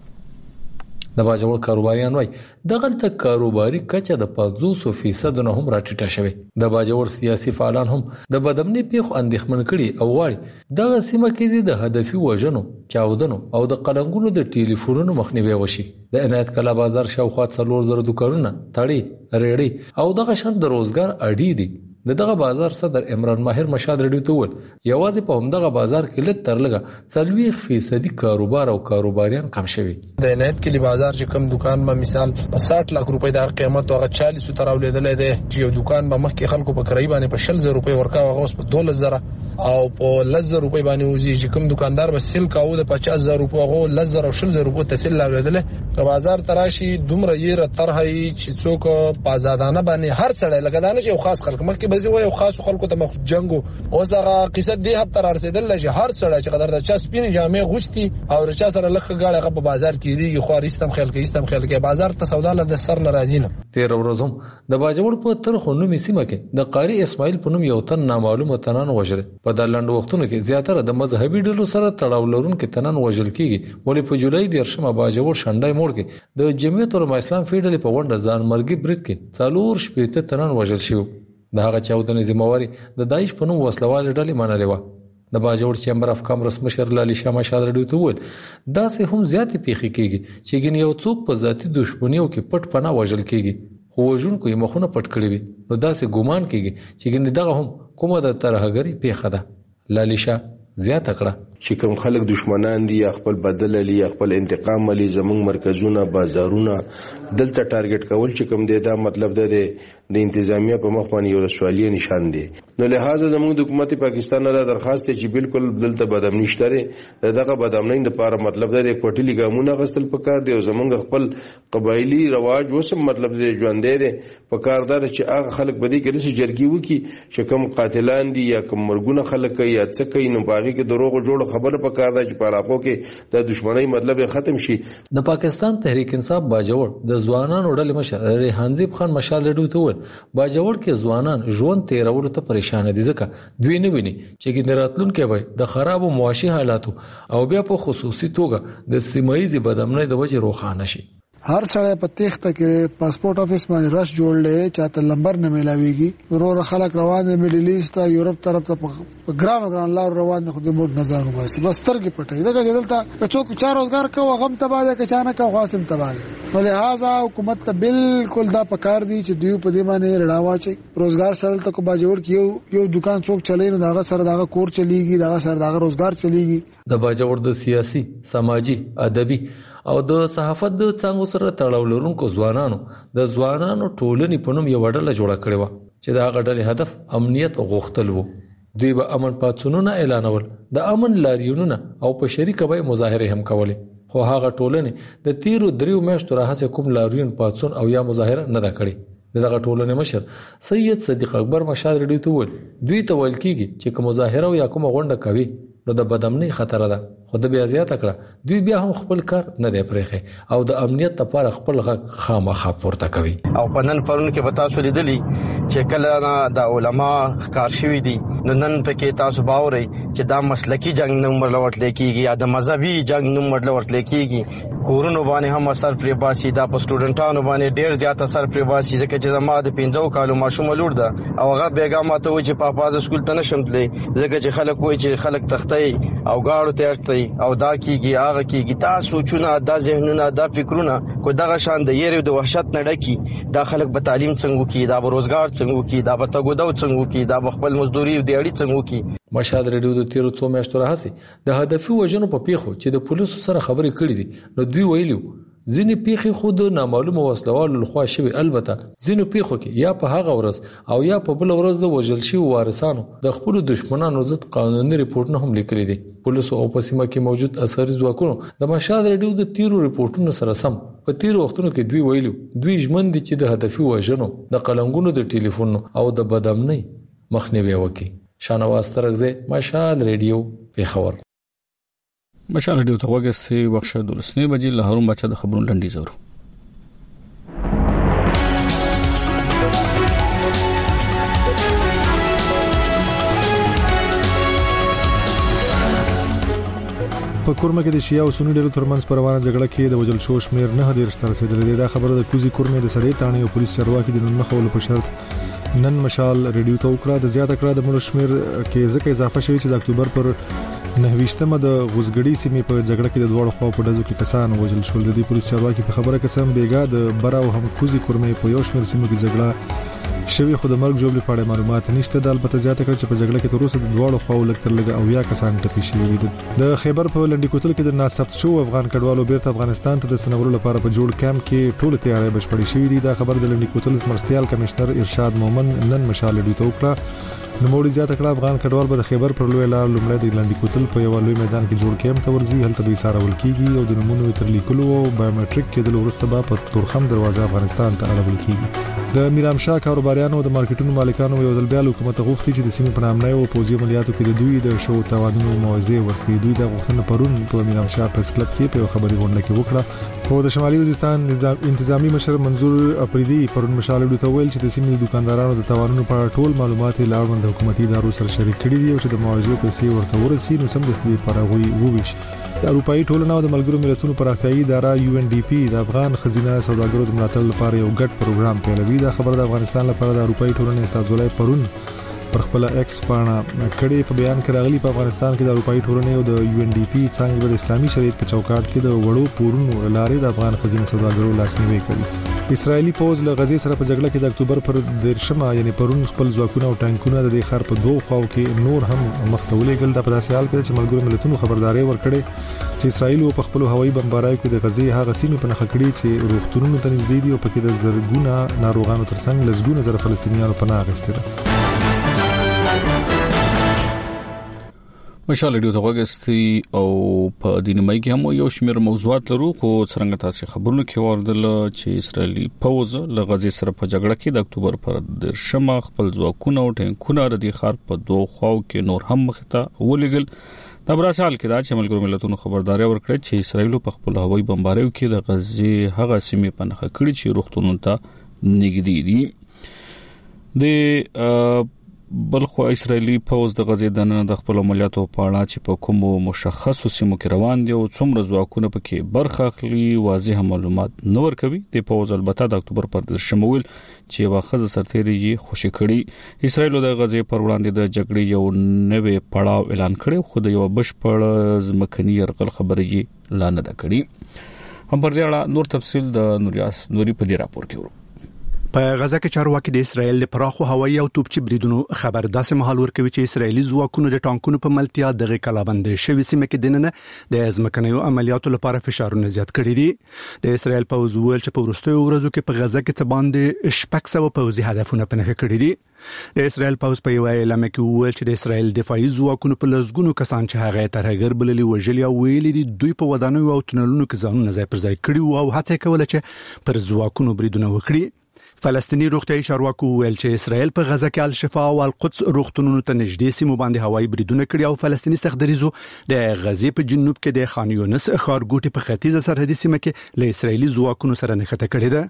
د باجوړ کاروباریان وایي دغه د کاروباري کچه د پنځوس فیصد نه هم راټیټه شوې. د باجوړ سیاسي فعالان هم د بدامنۍ پیښو اندېښمن کړي او غواړي دغه سیمه کې د هدفي وژنو، چاودنو او د قلنګونو د ټلیفونونو مخنیوي وشي. د عنایت کلا بازار شاوخوا څلور زره دکانونه، تړې، ریړې او دغه شان د روزګار اډې دي. د دغه بازار صدر عمران ماهر مشاد ریډیو ته وویل یوازې په همدغه بازار کې لږ تر لږه څلوېښت فیصدي کاروبار او کاروباریان کم شوي. د عنایت کلی بازار چې کوم دکان ما مثال په ساठ لک روپۍ د قیمت هغه چالیس تر راولېدلې دی چې یو دکان به مخکې خلکو په کرایي باندې په شل زره روپۍ ورکاو، هغه اوس په دولس زره او په لس زره روپۍ باندې وځي. چې کوم دکاندار به سیل کاوه د پچاس زره روپۍ هغه لس زره او شل زره روپۍ ته سیل راولېدلې. که بازار تراشي دومره یې طرحه چې څوک په آزادانه باندې هر څړی لکه دا نه چې یو خاص خلک مخکې به زی وایي خاص خلکو ته مخ جنگو اوس هغه قصه دی هپ تر رسیدل چې هر څړی چې قدر د چا سپین جامې غوستي او رچا سره لخ غاړه په بازار کې دیږي خو رښتم خیال کې استم خیال کې بازار ته سودا له سر ناراضی نه. تیر ورځم د باجوړ په تر خونومي سیمه کې د قاری اسماعیل په نوم یو تن نامعلومه تنان وژل. په د لنډ وختونو کې زیاتره د مذهبي ډلو سره تړاو لرونکي تنان وژل کیږي. ولې په جولای د ارشمه باجوړ شنډای موړ کې د جمعیت العلماء اسلام فیډل په ونډه ځان مرګي برید کې څلور شپېته تنان وژل شو. د هغه چاودنې ذمہواری د داعش په نوم وسلوال ډلې منلې و. د باجوړ چیمبر اف کامرس مشر لالی شاه مشال ریډیو ته وویل داسې هم زیاتې پیښې کیږي چې ګین یو څوک په ذاتي دښمنیو کې پټ پناه وژل کیږي خو وژونکو یې مخونه پټ کړی وي. نو داسې ګومان کیږي چې ګین دغه هم کومه د ترهګری پیښه ده. لالی شاه زیاته کړه چې کوم خلک دشمنان دي یا خپل بدل لري یا خپل انتقام لري زموږ مرکزونه بازارونه دلته ټارګټ کول چې کوم دی دا مطلب ده د انتظامیه په مخ باندې یو سوالیه نشان دی. نو لہذا زموږ د حکومت پاکستان نه درخواست چې بالکل دلته بدامنی شته دغه بدامنی لپاره مطلب ده د کوټلی ګامونه غستل پکار دی او زموږ خپل قبایلی رواج وسم مطلب دی ژوندې دی پکاردار چې هغه خلک بدی کې د جرګي وکي چې کوم قاتلان دي یا کوم مرګونه خلک یا څه کوي نو باغی کې دروغ جوړ خبره پکار ده چې په علاقو کې د دشمنی مطلب ختم شي. د پاکستان تحریک انصاف باجوړ د ځوانانو ډلې مشر ریحانزیب خان مشال ریډیو ته وویل باجوړ کې ځوانان ژوند تیرولو ته پریشان دي ځکه دوی نه ویني چې ګین راتلونکي وي د خراب او معاشي حالاتو او بیا په خصوصي توګه د سیمایي بدامنۍ د وجې روښانه شي. هر سړی په تخته کې پاسپورت افیس باندې رش جوړلې چاته لمبر نه ملاويږي ورور خلک روان دي میډل ایست ته یورپ طرف ته په ګران ګران لار روان دي خو د موږ نظر وباسي بس ترګي پټي دا دلته څوک چا روزګار کوي غم تباده کچانه کوي خاصم تباده نو لہذا حکومت ته بالکل دا پکار دي چې دوی په دې باندې رډاوا چي روزګار سره ته کو باجوړ کیو یو دکان څوک چلای نو داغه سره داغه کور چلیږي داغه سره داغه روزګار چلیږي. د باجوړ د سیاسي سماجی ادبي او د صحافت د څنګه سره تړاو لرونکو ځوانانو د ځوانانو ټولنې په نوم یو ډله جوړه کړې و چې دا غډلې هدف امنیت غوښتل وو. دوی به امن پاتونونه اعلانول د امن لاریونونه او په شریکه به مظاهره هم کولې خو هغه ټولنې د تیرو دریو میاشتو راهڅه کوم لاریون پاتون او یا مظاهره نه دا کړې. دغه ټولنې مشر سید صدیق اکبر مشال ریډیو ته وویل دوی ته ویل کیږي چې کوم مظاهره یا کوم غونډه کوي نو د بدامنۍ خطر ده خو د بیا زیاته کړه دوی بیا هم خپل کار نه دی پرېخي او د امنیت لپاره خپل غږ خامخا پورته کوي. او په نن پرون کې به تاسو لیدلی چې کله د علما ښکار شوي دي نو نن پکې تاسو باورئ چې دا مسلکی جنگ نه ورلوټل کیږي یا د مذهبي جنگ نه ورلوټل کیږي. کورونو باندې هم اثر پرې باسي، دا په سټوډنټانو باندې ډېر زیات اثر پرې باسي ځکه چې زما د پنځو کالو ماشوم لور ده او هغه بیګا ماته و چې پاپا ز سکول ته نشم تللی ځکه چې خلک وایي چې خلک تختي او گاړو ته اړتي او دا کیږي هغه کیږي. تاسو سوچونه دا ذهنونه دا فکرونه کو دغه شان د یری د وحشت نه ډکی دا خلک به تعلیم څنګه کوي، دا به روزګار څنګه کوي، دا به تګودو څنګه کوي، دا به خپل مزدوري دی اړي څنګه کوي. مشهد ریډیو د تیرو څو میاشتو راهسي د هدفي وژنو په پیښو چې د پولیسو سره خبرې کړې دي نو دوی ویلو ځینې پیښې خود نامعلومه وسلوالو لخوا شوی، البته ځینې پیښو کې یا په هغه ورځ او یا په بل ورځ د وژل شوی وارثانو د خپل دشمنانو ضد قانوني ریپورتونه هم لیکلي دي. پولیسو او په سیمه کې موجود عسکري ځواکونو د مشهد ریډیو د تیرو ریپورتونو سره سم په تیرو وختونو کې دوی ویلو دوی ژمن دي چې د هدفي وژنو د قلنګونو د ټلیفون او د بدامنۍ مخنیوي وکړي. شانواز ترغزه مشهد ریډیو پیښور. مشهد ریډیو ته وګورئ وخت دولسنی بجې له هروم بچا د خبرونو لنډی زورو. په کورمه کې د شیا او سنی ډلو ترمنځ پر روانه جګړه کې د وجل شو شمیر نه ډیر ستر رسیدلی دی. دا خبره د کوزي کورمه د سړې تانې او پولیس چارواکي د نن خولو په شرط نن مشال ریډیو ته وکړه. د زیاته کړه د ملک شمیر کې ځکه اضافه شوی چې د اکتوبر پر نهویشتمه د غوزګړی سیمې په جګړه کې د دوړ خو په دزو کې کسان وژل شول. د دې پولیس چارواکي په خبره کې سم بیګا د براو هم کوزي کورمه په یو شمیر سیمو کې جګړه شوی خو د مرګ جوړ لپاره معلومات نشته. د البته زیاته کړ چې په جګړه کې تر اوسه د دوړ خو لکتر لګ او یا کسان ټپي شوي دي. د خیبر په لنډی کوتل کې د ناثبت شو افغان کډوالو بیرته افغانستان ته د سنورو لپاره په جوړ کیمپ کې ټول تیاری بشپړې شوې دي. دا خبر د لنډی کوتل مرستيال کمشنر ارشاد مومن نن مشال ډیو ته وکړه. نو موږ زیاته کړه افغان کډوال به د خیبر پر لوی لار لومړی د لنډی کوتل په یو لوی میدان کې جوړ کیمپ ته ورځي. هلته دوی سره ولکېږي او د نمونو تر لیکلو او بایومټریک کې د ورسته به په تورخم دروازه افغانستان ته اړول کېږي. د میرام شاه کاروباریانو د مارکیټونو مالکانو یو ځل بیا حکومت غوښتي چې د سیمې په نامنۍ او پوزي عملیاتو کې د دوی د شو توانونو موازی ورکړي. دوی د غوښتنې پرون په میرام شاه پریس کلب کې په خبري غونډه کې وکړه. خو د شمالي وزیرستان انتظامی مشر منظور اپریدي پرون مشال ډیو ته ویل چې د سیمې دکاندارانو د توانونو په اړه ټول معلومات لاړوند حکومتي ادارو سره شریک کړي دي او چې د معاوضو پیسې ورته ورسي نو سم دستوي پرغوي وویش. د اروپאי ټولنه او د ملګرو ملتونو پراختیاي اداره یو ان ډي پی د افغان خزینه سوداګرو د ملاتړ لپاره یو ګډ پروګرام پیلوي. دا خبره د افغانستان لپاره د اروپאי ټولنې استازولای پرون پر خپل ایکس پاڼه کړي. په بیان کې راغلي په افغانستان کې د اروپאי ټولنې او د یو ان ډي پی څنګه د اسلامي شریعت په چوکاټ کې د وړو پورونو لارې د افغان خزینه سوداګرو لاسنیوي کوي. اسرایلی پوز له غزې سره په جګړه کې د اکتوبر پر دیرشمه یعنی پرون خپل ځواکونه او ټانکونه د دې خار په دوه خواو کې نور هم مختولېګل. د پداسې حال کې چې ملګرو ملتونو خبرداري ورکړي چې اسرایل په خپل هوایي بمبارۍ کې د غزې هغه سیمې په نخښه کړي چې روغتونونو ته نږدې دي او پکې د زرګونه ناروغانو ترڅنګ لزګونه زره فلسطینیانو پناه اخیستل. مشال ډیو ته وګورئ او په دینمای کې هم یو شمېر موضوعات لرو خو څنګه تاسو خبرونه کې وردل چې اسرایلی پوز له غزې سره په جګړه کې د اکتوبر پر درشمه خپل ځواکونه او ټینکونه د دې خار په دوه خواو کې نور هم مخته ولېګل. د براسال کې دا چې ملګرو ملتونو خبرداري ورکړه چې اسرایل په خپل هوایي بمباریو کې د غزې هغه سیمې په نخښه کړي چې روغتونونو ته نږدې دي. د بلخو اسرایلی پوز د غزې د نن د خپل عملیاتو په اړه چې په کومو مشخصو سیمو کې روان دي او څومره ځواکونه پکې برخه اخلي واضح معلومات نه ورکوي. د پوز البته د اکتوبر پر درشمول چې واخذ سرتيري خوشی کړي. اسرایل د غزې پر وړاندې د جګړې یو نوې پړاو اعلان کړی خو د یو بشپړ ځمکني يرغل خبرې لا نه ده کړې. هم پر دې اړه نور تفصيل د نوریاس نوري په دې راپور کې ورو. په غزا کې چارواکي د اسرایل د پراخو هوایي او توپچي بریدونو خبر داسې مهال ورکوي چې اسرایلی ځواکونو د ټانکونو په ملتیا د کلابند شوي سیمه کې دننه د ځمکنیو عملیاتو لپاره فشارونه زیات کړي دي. د اسرایل پوز ویل چې په وروستیو ورځو کې په غزا کې څه باندې شپږ سوه پوځي هدفونه پنهخه کړي دي. د اسرایل پوز په یو اعلان کې ویل چې د اسرایل دفاعي ځواکونو په لږګونو کسان چې هغه ترهګر بللي وژلي او ویلي دي دوی په ودانیو او تونلونو کې ځانونه ځای پر ځای کړي او هڅه کوله چې پر ځواکونو بریدونه وکړي. فلسطینی روغتیاي چارواکو ویل چې اسرایل په غزا کې الشفا او القدس روغتونونو ته نږدې سیمو باندې هوایي بریدونه کړي او فلسطینی سختدریزو د غزې په جنوب کې د خان یونس ښارګوټي په ختیځه سرحدي سیمه کې له اسرایلی ځواکونو سره نښته کړې ده.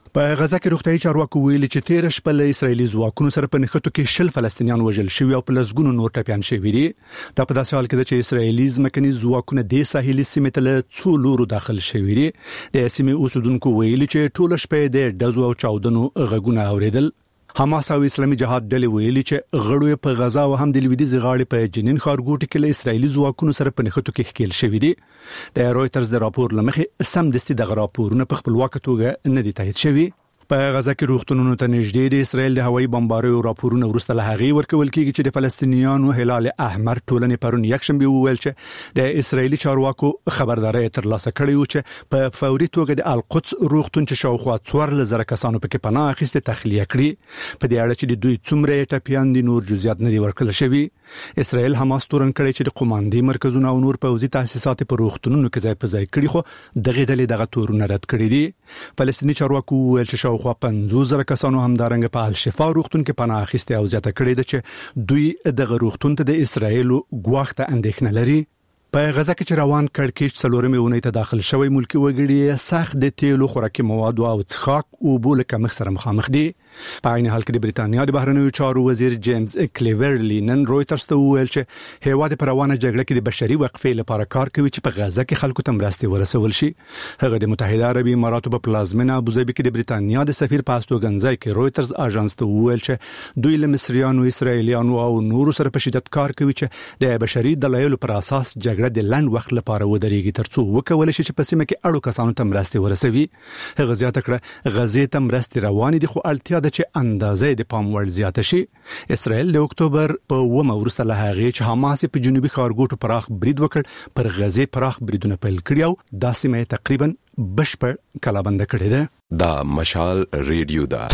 په غزا کې روغتيایي چارواکو ویلي چې تیر شپه له اسرایلی ځواکونو سره په نښتو کې شل فلسطینیان وژل شوي او په لسګونو نور ټپيان شوي دي. دا په داسې حال کې چې اسرایلی ځمکني ځواکونه د ساحلي سیمې ته له څو لورو داخل شوي دي. د سیمې اوسیدونکو ویلي چې ټول شپه د ډزو او چاودنو غږونه اوریدل. حماس او اسلامي جهاد ډلې ویلي چې غړو په غزا او هم د لویدیځ غاړې په جنین ښارګوټي کې له اسرایلی ځواکونو سره په نښتو کې ښکېل شوي دي. د رويټرز د راپور لمخې سم دستي د راپورونه په خپلواک توګه نه دي تایید شوي. په غزا کې روغتونونو ته نږدې د اسرایل د هوایي بمباریو راپورونه وروسته له هغې ورکول کېږي چې د فلسطینیانو هلال احمر ټولنې پرون یکشنبه وویل چې د اسرایلی چارواکو خبرداري ترلاسه کړې و چې په فوري توګه د القدس روغتون چې شاوخوا څوارلس زره کسانو پکې پناه اخیسته تخلیه کړي. په دې اړه چې د دوی څومره ټپيان دي نور جزئیات نه دي ورکړل شوي. اسرایل حماس تورن کړي چې د قوماندې مرکزونه او نور پوځي تاسیسات په روغتونونو کې ځای په ځای کړي، خو دغه ډلې دغه تورونه رد کړي دي. فلسطیني چارواکو ویل چې شاوخوا پنځوس زره کسانو همدارنګه په الشفا روغتون کې پناه اخیسته او زیاته کړي ده چې دوی دغه روغتون ته د اسرایل ګواښ ته اندېښنه لري. په غزا کې چې روان کړکېچ څلورمې اونۍ ته داخل شوی ملکی وګړي سخت د تیلو خوراکي مواد او څښاک او بول کمښت سره مخامخ دي. په عین حال کې د بریتانیا د بهرنیو چارو وزیر جیمز کلیورلی نن رويټرز ته وویل چې هیواد په روانه جګړه کې د بشري وقفې لپاره کار کوي چې په غزا کې خلکو ته مرستې ورسول شي. هغه د متحده عربي اماراتو په پلازمینه ابوظبي کې د بریتانیا د سفیر په استوګنځای کې رويټرز اژانس ته وویل چې دوی له مصریانو، اسرایلیانو او نورو سره په شدت کار کوي چې د بشري دلایلو پر اساس جګړه د لنډ وخت لپاره ودرېږي ترڅو وکول شي چې په سیمه کې اړو کسانو ته مرستې ورسوي. هغه زیاته کړه غزې ته مرستې روانې دي، خو اړتیا ده چې اندازې د پام وړ زیاته شي. اسرائیل د اکتوبر په اوومه وروسته له هغې چې حماس په جنوبي ښارګوټو پراخ برید وکړ پر غزې پراخ بریدونه پیل کړي او دا سیمه تقریبا بشپړ کلابند کړې ده. دا مشال ریډیو ده.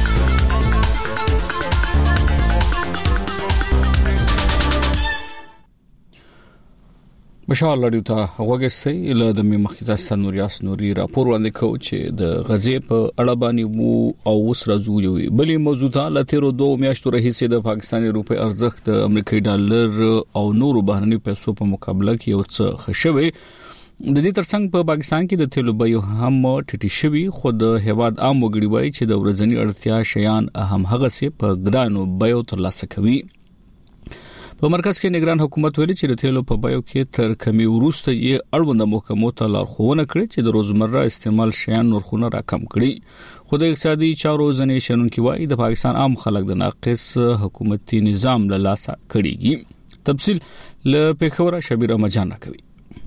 مشال لري ته وګستې له د مخکې تاسو نوریاس نوري راپور وړاندې کوي چې د غزې په اړه باندې وو او وسره زوی بلې موضوع له تیرو دوه میاشتو راهیسې د پاکستاني روپی ارزښت د امریکایي ډالر او نورو بهرنیو پیسو په مقابله کې یو څه خښوي. د دې ترڅنګ په پاکستان کې د تیلو بیو هم ټیټي شوي، خو د هیواد عام وګړي وایي چې د ورځنی اړتیا شیان هم هغه سي په ګرانو بیو ترلاسه کوي. په مرکز کې نگران حکومت ویلي چې د تیلو په بیو کې تر کمی وروسته یې اړوند محکمو ته لارښوونه کړې چې د روزمره استعمال شیان نرخونه راکم کړي. خو د اقتصادي چارو ځنې شنونکي وایي د پاکستان عام خلک د ناقص حکومتي نظام له لاسه کړيږي. تفصیل له پیښور شبیر مجان کوي.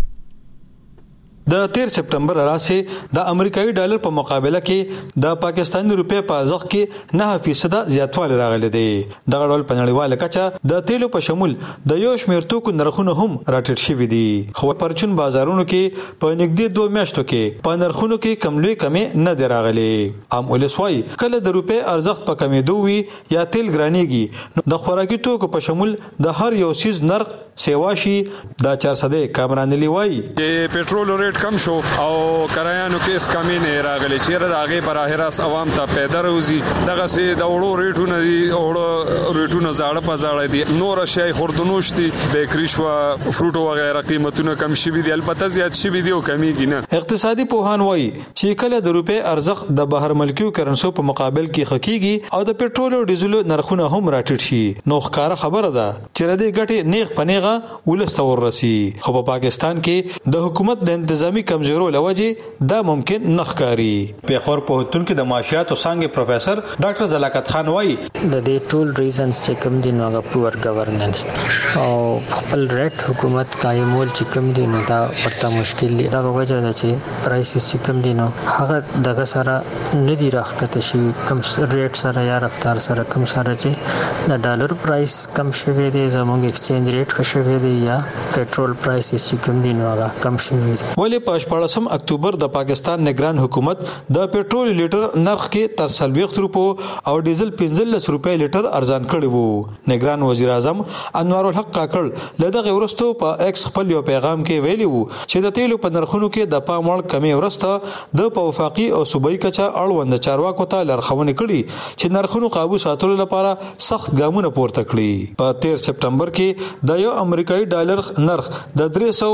د تیر سپټمبر راځي د امریکایي ډالر په مقابله کې د پاکستاني روپی په ارزښت کې نه فیصد زیاتوالی راغلی دی. دغه ډول په نړیواله کچه د تیلو په شمول د یو شمېر توکو نرخونه هم راټیټ شوي دي، خو پرچون بازارونو کې په نږدې دوه میاشتو کې په نرخونو کې کم لوی کمې نه دی راغلی. عام ولس وایي کله د روپی ارزښت په کمیدو وي یا تیل ګرانیږي نو د خوراکي توکو په شمول د هر یو سیز نرخ سیواشي. د چارسده کامران لی وایي د پټرول ریټ کم شو او کرایانو کې اس کمی نه راغلی چې راغې براه راست عوام ته پیدا روزي. دغه سي د وړو ریټونه دي، وړو ریټونه زاړه په زاړه دي، نور شي خوردنوش دي، بیکری شو، فروټ او غیره قیمتونه کم شوي دي، البته زیات شوي دي او کمیږي نه. اقتصادي پوهان وایي چې کله د روپی ارزښت د بهر ملکیو کرنسو په مقابل کې خکېږي او د پټرول او ډیزل نرخونه هم راټیټ شي نو ښکاره خبره ده چې ردی ګټي نیغ پنیغه ولستور رسی. خو په پاکستان کې د حکومت د انتظامی کمزورو لوجه دا ممکن نخکاری. پیښور پوهنتون کې د معاشیات او څنګه پروفیسور ډاکټر زلاکت خان وایي د دې ټول ریزنز چې کوم دي نو هغه پور ګورننس او خپل ریټ حکومت قائمول چې کوم دي نو دا ورته مشکل دی. دا وجه ده چې پرایسز چې کوم دي نو هغه دغه سره ندي راخته شي کم ریټ سره یا رفتار سره کم سره چې د ډالر پرایس کم شوی دی، زموږ ایکسچینج ریټ ښه شوی دی یا پټرول پرایسز چې کوم دي نو هغه کم شوی دی. ولې په شپږم اکتوبر د پاکستان نگران حکومت د پټرول لیټر نرخ کې تر سلويخت روپو او ډیزل پنځلس روپۍ لیټر ارزان کړی وو. نگران وزیر اعظم انوار الحق کاکړ لدغه ورستو په ایکس خپل یو پیغام کې ویلي وو چې د تیلو په نرخونو کې د پام وړ کمی ورسته د په وفاقي او صوبایي کچه اړوند چارواکو ته لارښوونه کړي چې نرخونو قابو ساتلو لپاره سخت ګامونه پورته کړي. په تیر سپټمبر کې د یو امریکایي ډالر نرخ د درې سوه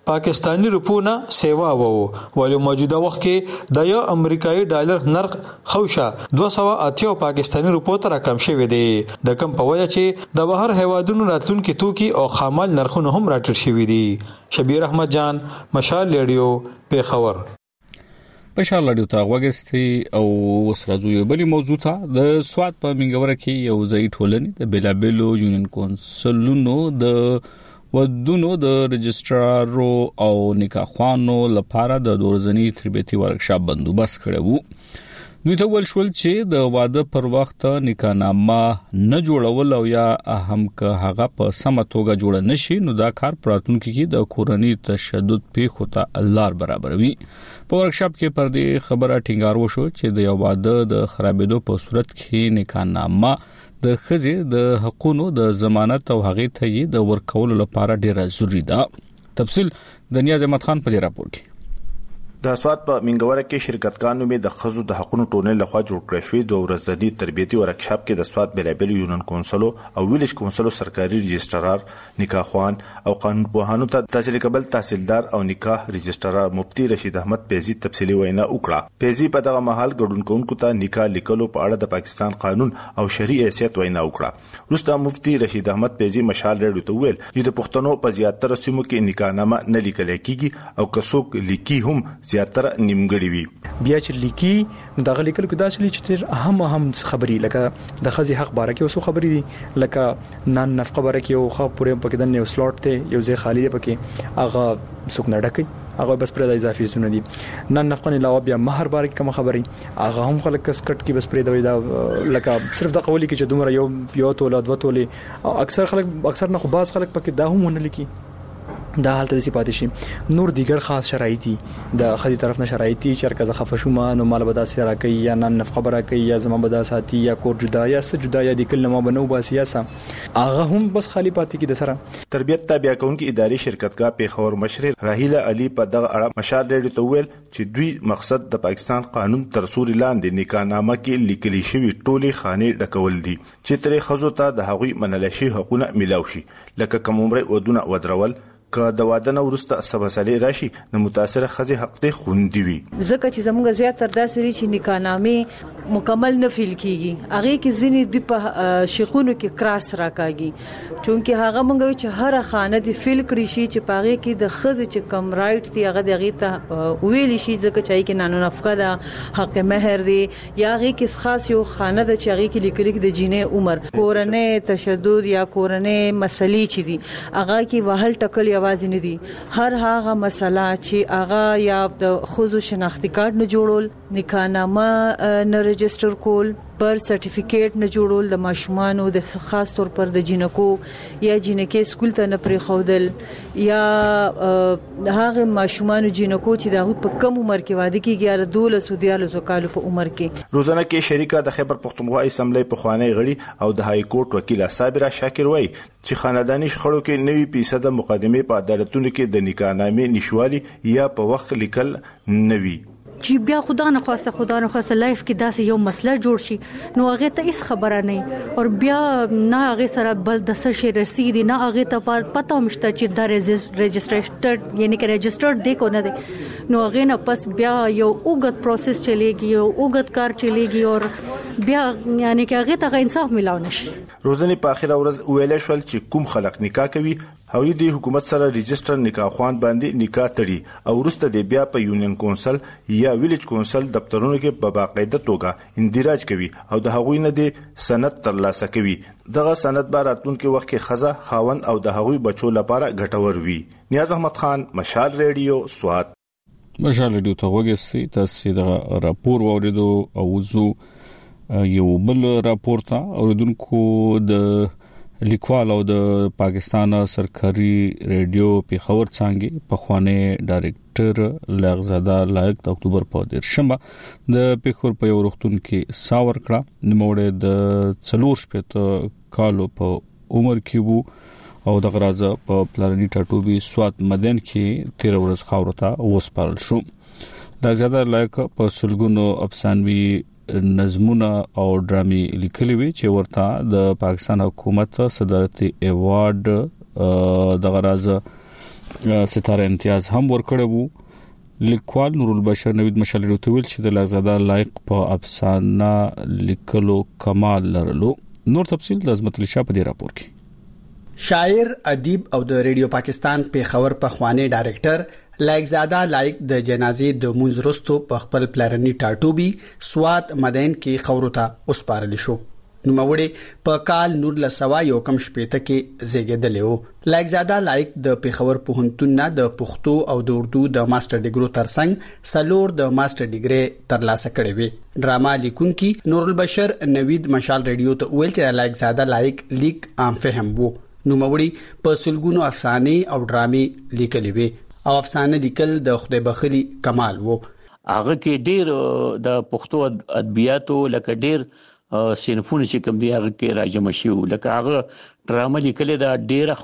پاکستانی روپو نه سیوا وو ولې موجوده وخت کې د یو امریکایي ډالر نرخ خوشه دوه سوه اتیا پاکستانی روپو ته راکم شوی دی د کم په وجه چې د بهر هیوادونو راتلونکي توکي او خامل نرخونه هم راټیټ شوي دي. شبیر احمد جان، مشال ریډیو، پیښور. پښال لاډیو ته وګستي او وسرازو یو بلی موضوع ته د سواد په منګوره کې یو ځای ټولنې د بلابلو یونین کونسلونو د ودونو د رجسترارو او نکاحوانو لپاره د دورزنی تربیتی ورکشاپ بندوبست کړی وو. دوی ته ول شول چې د واده پر وخت نکاحنامه نه جوړول او یا هم که هغه په سمه توګه جوړ نشي نو دا کار پراتونکو کې د کورنۍ تشدد پیښو ته لار برابروي. په ورکشاپ کې پر دې خبره ټینګار وشو چې د یو واده د خرابېدو په صورت کې نکاحنامه د خزې د حقوقو د ضمانت او هغې ته یې د ورکولو لپاره ډیره ضروری ده. تفصیل د نیاز احمد خان په دې راپور کې. د سواد په منګوره کې شرکتګانو می د خزو د حقوقو ټولنې لخوا جوړ کړی شوی د ورځنی تربیتی ورکشاپ کې د سواد بلابل یونین کونسلو او ویلیج کونسلو سرکاري رجسترار نکاحوان او قانون پوهانو ته تحصیل قبل تحصیلدار او نکاح رجسترار مفتی رشید احمد پیزی تفصیلی وینا وکړه. پیزی په دغه مهال ګډونکو ته نکاح لیکلو په اړه د پاکستان قانون او شرعي حیثیت وینا وکړه. وروسته مفتی رشید احمد پیزی مشال ریډیو ته ویل چې د پښتنو په زیاتره سیمو کې نکاحنامه نه لیکل کیږي او کڅوک لیکي هم زیاتره نیمګړی وي. بیا چې لیکي دغه لیکل کو دا چې ډېر اهم اهم خبرې لکه د خزي حق باره کې اوسو خبرې دي لکه نن نفقه باره کې او خو پورې پکې د نیو سلوټ ته یو ځای خالی دی پکې هغه څوک نه ډکې هغه بس پر د اضافي سونه دي. نن نفقه نه علاوه بیا مہر باره کې کوم خبرې هغه هم خلک کسکټ کې بس پر د دا لکه صرف د قولي کې چې دومره یو یو تولد وتولې او اکثر خلک اکثر نه خو باز خلک پکې دا هم ونه لیکي دا حالت دې پاتې شي. نور دیگر خاص شرایطي د خدي طرف نه شرایطي چې هرکزه خفشوما نو مال بدا سره کوي یا نن نفقه برا کوي یا زما بدا ساتي یا کور جدا یا س جدا یا د کلمه بنو با سیاسه هغه هم بس خالی پاتې کی د سره. تربیت تابع کونکي اداري شرکتګاه پیښور مشر راهیله علي په دغه اړه مشال ریډیو ته ویل چې دوی مقصد د پاکستان قانون تر سوري لاندې نکاحنامه کې لیکلي شوی ټولي خانه ډکول دي چې ترې خزو ته د هغوی منل شي حقوقونه ملاوي شي لکه کوم عمر ودونه ودرول که د واده نه وروسته سبسالي راشي نو متاثره خزي حق ته خوندي وي. ځکه چې زموږ زیاتره داسې چې نکاحنامه مکمل نه فیل کیږي هغه کې ځینې د په شیخونو کې کراس راکاږي چونکه هغه مونږ چې هر خانه دی فیل کړی شي چې پاره کې د خزي چې کم رائټ دی هغه دغه ته ویل شي ځکه چې کې نانو نفقه ده حق مہر دی یا هغه کې خاص یو خانه ده چې هغه کې لیکل د جینې عمر کورنۍ تشدد یا کورنۍ مسلې چي دي هغه کې وهل ټکل आवाज نه دي. هر هغه مسله چې هغه یا د خزو شناختی کارت نه جوړول نکاحنامه نه رجستر کول برث سرټیفیکیټ نه جوړول د ماشومانو د خاص طور پر د جنکو یا جنکې سکول ته نه پرې خودل یا هغه ماشومانو جنکو چې دغه په کم عمر کې واده کیږي یا دوله سودیالو کالو په عمر کې. روزانه کې شریکه د خیبر پختونخوا اسمبلی په خوانی غړي او د های کورټ وکیل صابره شاکر وای چې خاندانی شخړو کې نوي فیصد مقدمه په عدالتونو کې د نکاحنامې نشوالي یا په وخت لیکل نوي چې بیا خدا نه خواسته خدا نه خواسته لایف کې داسې یو مسله جوړ شي نو هغه ته هیڅ خبره نه او بیا نه هغه سره بل د څه شي رسیدي نه هغه ته پته مشته چې دا رجسترډ یعنی کې رجسترډ دی کو نه دی نو هغه نه پس بیا یو اوګت پروسس چلیږي یو اوګت کار چلیږي او بیا یعنی کې هغه ته انصاف ملاو نشي. روزنی په اخیره ورځ ویل شول چې کوم خلک نکاح کوي هوی د حکومت سره رجستر نکاحوان باندې نکاح تړي او وروسته د بیا په یونین کونسل یا ویلیج کونسل دفترونو کې په باقاعده توګه اندراج کوي او د هغوی نه د سند ترلاسه کوي. دغه سند به راتلونکي وخت کې خزه خاوند او د هغوی بچو لپاره ګټور وي. نیاز احمد خان، مشال ریډیو، سوات. مشال ریډیو ته وګورئ تاسو د راپور وریدو او زو یو بل راپور ته اوریدونکو د لیکوال او د پاکستان سرکاري ریډیو پیښور څنګه په خوانه ډایرکټر لغزاده لایق د اکتوبر په دیرشمه د پیښور په یو وختون کې ساور کړه نموړې د څلور شپته کالو په عمر کې وو او د غرازه په پلاني ټاټوبي سوات مدن کې تیر ورځ خاورته وسپارل شو. د زیاده لایق په سلګونو افسانوي نظمونه او ډرامي لیکلي وي چې ورته د پاکستان حکومت صدارتي ایوارډ د غرازه ستاره امتیاز هم ورکړی وو. لیکوال نور البشر نوید مشال روتویل چې د لغزاده لایق په افسانه لیکلو کمال لرلو. نور تفصیل د عظمت علي شاه په دې راپور کې. شاعر، ادیب او د ریډیو پاکستان پیښور پخوانی ډایرکټر لایقزاده لایق د جنازې د منځ وروسته په خپل پلرني ټاټوبي سوات مدین کې خورو ته وسپارل شو. نوموړي په کال نور لسوا یو کم شپېته کې زیږیدلی و. لایقزاده لایق د پیښور پوهنتون نه د پښتو او د اردو د ماستر ډیګرو ترڅنګ سلور د ماستر ډیګري ترلاسه کړې وې. ډراما لیکونکي نور البشر نوید مشال ریډیو ته ویل چې لایقزاده لایق لیک عام فهم وو. نوموړي په سلګونو افسانې او ډرامې لیکلې وې او افسانه لیکل د خدای بخښلي کمال وو. هغه کې ډېر د پښتو ادبیاتو لکه ډېر سینفونه چې کوم دی هغه کې راجمع شي، لکه هغه ډرامه لیکلې دا ډېره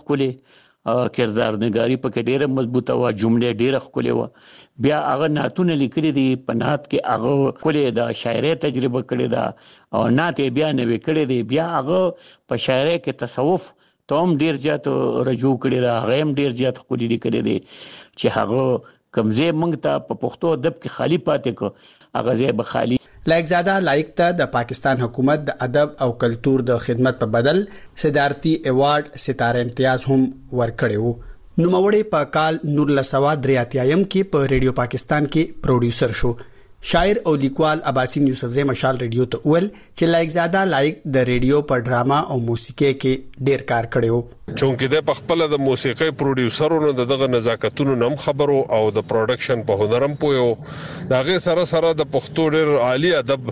ښکلې کردارنګاري پکې ډېره مضبوطه وه، جملې ډېره ښکلې وه. بیا هغه نعتونه لیکلي دي، په نعت کې هغه ښکلې د شاعرۍ تجربه کړې ده او نعت یې بیا نوې کړی دی. بیا هغه په شاعرۍ کې تصوف ته هم ډېر زیات رجوع کړی ده، هغه هم ډېر زیات ښکلي لیکلی دی چې هغه کوم ځای موږ ته په پښتو ادب کې خالي پاتې کړ، هغه ځای به خالي. لایقزاده لایق ته د پاکستان حکومت د ادب او کلچر د خدمت په بدل صدارتي ایوارډ ستاره امتیاز هم ورکړی وو. نوموړي په کال نور لسوا درې اتیایم کې په ریډیو پاکستان کې پروډوسر شو. شاعر او لیکوال عباسین یوسفزئی مشال ریډیو ته ویل چې لایقزاده لایق د ریډیو په ډراما او موسیقي کې ډیر کار کړی وو. چونکې د پخپل د موسیقي پروډوسرونو دغه نزاکتونو نم خبرو او د پروډکشن په هنرم پویو. دغه سره سره د پښتو ډیر عالی ادب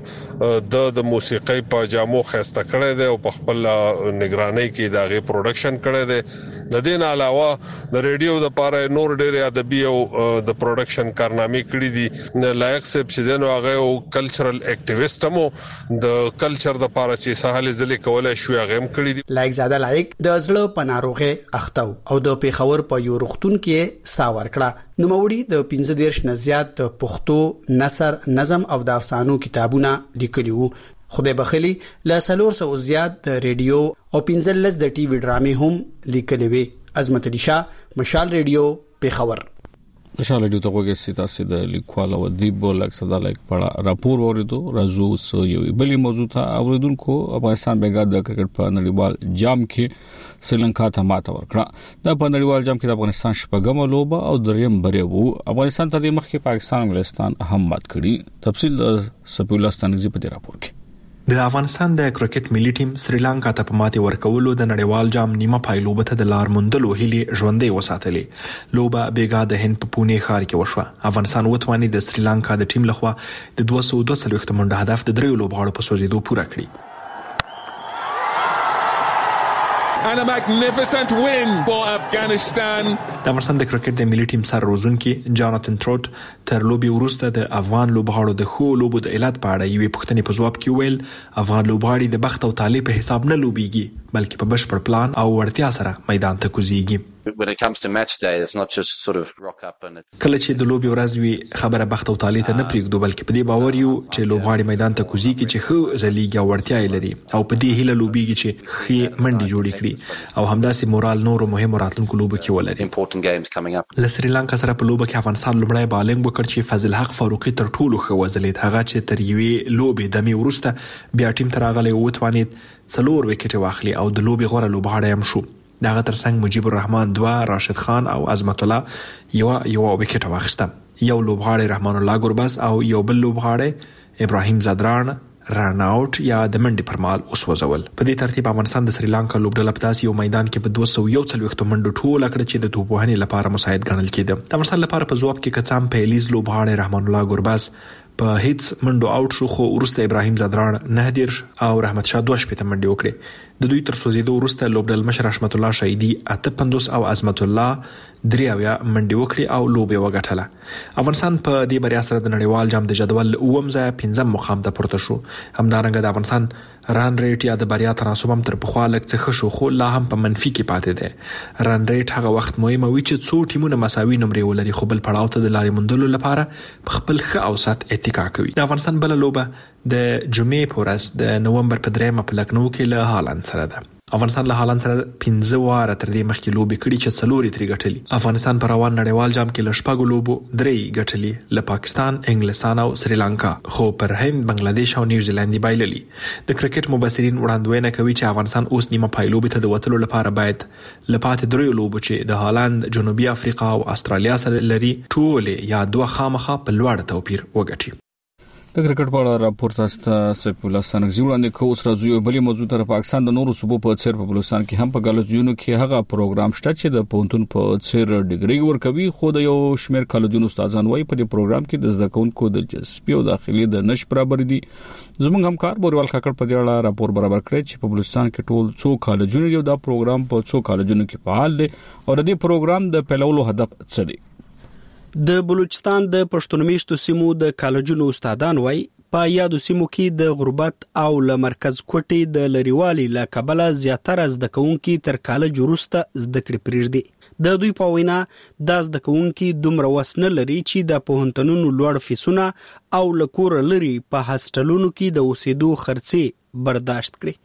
د د موسیقي په جامو خسته کړی دی او پخپل نگرانی کې دغه پروډکشن کړی دی. د دې علاوه د ریډیو د پاره نور ډیر ادبي او د پروډکشن کارنامې کړې دي. لایق صاحب چې دنو هغه او کلچرل اکټیویسټ مو د کلچر د پاره چې سهال ځلې کولای شو هغه هم کړی دي. لایقزاده لایق د زړه په ناروغه اختو او د پیښور په یو روغتون کې ساور کړه. نوموړي د پنځه دیرش نه زیات د پښتو نثر، نظم او د افسانو کتابونه لیکلي وو. خدای بخښلي له څلور سوه زیات د ریډیو او پنځه لس د ټي وي ډرامې هم لیکلي وي. عظمت علي شاه، مشال ریډیو، پیښور. مشال ریډیو ته وګورئ تاسو د لیکوال او ادیب لایقزاده لایق په راپور اوریدو. راځو سو یو بلې موضوع ته اوریدونکو. افغانستان بیګا د کرکټ په نړیوال جام کې سریلانکا ته ماته ورکړه. د په نړیوال جام کې د افغانستان شپږم لوبه او دریم بری وو. افغانستان تر دې مخکې پاکستان او انګلستان هم مات کړي. تفصیل سپیولا ستانګزي په دې راپور کې. د افغانستان د کرکټ ملي ټیم سریلانکا ته په ماتې ورکولو د نړیوال جام نیمه پایلوبه ته د لار موندلو هیلې ژوندۍ وساتلې. لوبه بیګا د هند په پونه ښار کې وشوه. افغانستان وتواني د سریلانکا د ټیم لخوا د دوه سوه دوه څلوېښت منډه هدف د دریو لوبغاړو په سوځېدو پوره کړی. And a magnificent win for Afghanistan. د افغانستان د کرکټ د ملي ټیم سر روزونکي جاناتن تروټ تر لوبي وروسته د افغان لوبغاړو د خو لوبو د علت په اړه یوې پوښتنې په جواب کې ویل افغان لوبغاړي د بخت او طالب په حساب نه لوبيږي بلکې په بشپړ پلان او ورتیا سره میدان ته کوزيږي. When it comes to match day, it's not just sort of rock up and it's کله چې د لوبي ورځ وي خبره بخت او طالب ته نه پریږدو بلکې په دې باور یو چې لوبغاړي میدان ته کوزيږي چې خو زلیګي او ورتیا لري او په دې هیله لوبيږي چې خې منډي جوړې کړي او همداسې مورال نور مهم راتلونکو لوبو کې ولري. important games coming up. ل سریلانکا سره په لوبه کې افغانستان لومړی بالنګ وکړ چې فضل حق فاروقي تر ټولو ښه وځلید. هغه چې تر یوې لوبې دمه ورسته بیا ټیم ته راغلی او توانید څلور وکټ واخلي او د لوبې غوړه لوبغاړی هم شو. دغه ترڅنګ مجيب الرحمن دوا، راشد خان او عظمت الله یو یو وکټ واخیسته. یو لوبغاړی رحمان الله ګرباس او یو بل لوبغاړی ابراهیم زادران رن اوټ یا د منډي پر مال وسوځول. په دې ترتیب افغانستان د سریلانکا لوبډله په داسې یو میدان کې په دوه سوه یو څلوېښت منډو ټول کړ چې د توپوهنې لپاره مساعد ګڼل کېده. د افغانستان لپاره په ځواب کې کڅام پیلیز لوبغاړی رحمان الله ګرباس په هیڅ منډو اوټ شو، خو ورسته ابراهیم زادران نه دیر او رحمت شاه دوه شپېته منډې وکړې. د دوی تر سوځېدو وروسته لوبډل مشر رحمت الله شهیدي اته پنځوس او عظمت الله درې اویا منډې وکړې او لوبې وګټله. افغانستان په دې بریا سره د نړیوال جام د جدول اووم ځای پنځم مقام ته پورته شو. همدارنګه د افغانستان ران ریټ یا د بریا تناسب هم تر پخوا لږ څه ښه شو، خو لا هم په منفي کې پاتې دی. ران ریټ هغه وخت مهمه وي چې څو ټیمونه مساوي نمرې ولري خو بل پړاو ته د لارې موندلو لپاره په خپل ښه اوسط اتکا کوي. د افغانستان بل لوبه د جمعې په ورځ د نومبر په دریمه په لکنو کې له هالند سره ده. افغانستان له هالند سره پنځه واره تر دې مخکې لوبې کړې چې څلورې ترې ګټلې. افغانستان په روان نړیوال جام کې له شپږو لوبو درې ګټلې، له پاکستان، انګلستان او سریلانکا، خو پر هند، بنگلاديش او نیوزیلند بایللي. د کرکټ مبصرین وړاندوینه کوي چې افغانستان اوس نیمه پایلوبې ته د وتلو لپاره باید لپاره درې لوبو چې د هالند، جنوبي افریقا او استرالیا سره لري ټول یا دوه خامخه په لوړ توپیر وګټي. د کرکټ په اړه راپور تاسو سیف الله سنگزی وړاندې کوو. سره زوی بلې موضوع تر پاکستان د نورو صوبو په څیر په بلوچستان کې هم په کالجونو کې هغه پروګرام شته چې د پونتون په څیر ډیګري ورکوي، خو د یو شمېر کالجونو استادان وايي په دې پروګرام کې د زده کوونکو دلچسپي او داخلي د نش برابر دي. زموږ همکار بوروال کاکړ په دې اړه راپور برابر کړی چې په بلوچستان کې ټول څو کالجونو یو دا پروګرام په څو کالجونو کې فعال دي او د دې پروګرام د پیلولو هدف څه دی. د بلوچستان د پښتون میشتو سیمو د کالجونو استادان وايي په یادو سیمو کې د غربت او له مرکز کوټې د لریوالي له کبله زیاتره زده کوونکي تر کالج وروسته زده کړې پرېږدي. د دوی په وینا دا زده کوونکي دومره وس نه لري چې د پوهنتونونو لوړ فیسونه او له کوره لري په هاسټلونو کې د اوسېدو خرڅې برداشت کړي.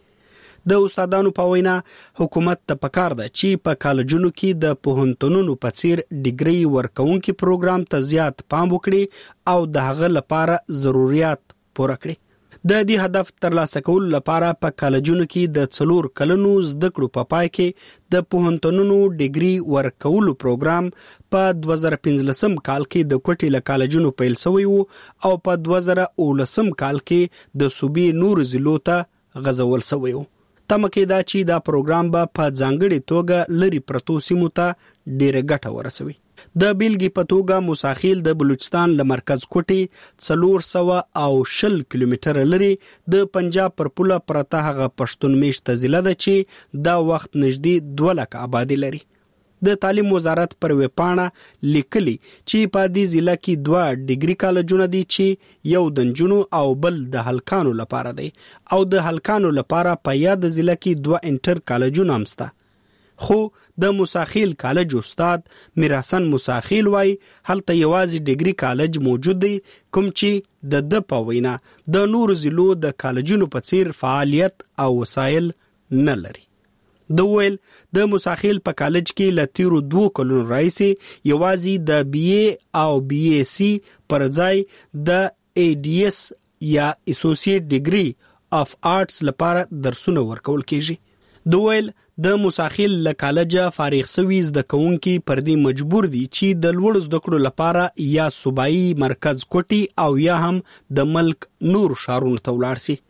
د استادانو په وینا حکومت ته پکار ده چې په کالجونو کې د پوهنتونونو په څیر ډیګري ورکوونکي پروګرام ته زیات پام وکړي او د هغه لپاره ضرورت پوره کړي. د دې هدف ترلاسه کولو لپاره په کالجونو کې د څلور کلونو زده کړو په پای کې د پوهنتونونو ډیګري ورکولو پروګرام په دوه زره پنځلسم کال کې د کوټې له کالجونو پیل شوی وو او په دوه زره اوولسم کال کې د صوبې نور ضلعو ته غځول شوی وو. تمه کې دا چې دا پروګرام به په ځانګړې توګه لري پرتو سیمو ته ډېره ګټه ورسوي. د بیلګې په توګه موساخیل د بلوچستان له مرکز کوټې څلور سوه او شل کیلومتره لري د پنجاب پر پوله پرته هغه پښتون میشته ضلع ده چې دا وخت نږدې دوه لکه آبادي لري. د تعلیم وزارت پر ویبپاڼه لیکلي چې په دې ضلع کې دوه ډیګري کالجونه دي چې یو د نجونو او بل د هلکانو لپاره دی او د هلکانو لپاره په یاد ضلع کې دوه انټر کالجونه هم شته. خو د موساخیل کالج استاد میرحسن موساخیل وای هلته یوازې ډیګري کالج موجود دی کوم چې د د په وینا د نور ضلعو د کالجونو په څیر فعالیت او وسایل نه لري. د ویل د موساخیل په کالج کې له تیرو دوه کلونو راځي یوازې د بی ای او بی ای سی پر ځای د ای ډی ایس یا اسوسییټ ډیګري اف آرټس لپاره درسونه ورکول کیږي. د ویل د موساخیل له کالجه فارغ شوي زده کوونکي پر دې مجبور دي چې د لوړ زده کړو لپاره یا صوبایي مرکز کوټي او یا هم د ملک نور ښارونو ته ولاړ شي.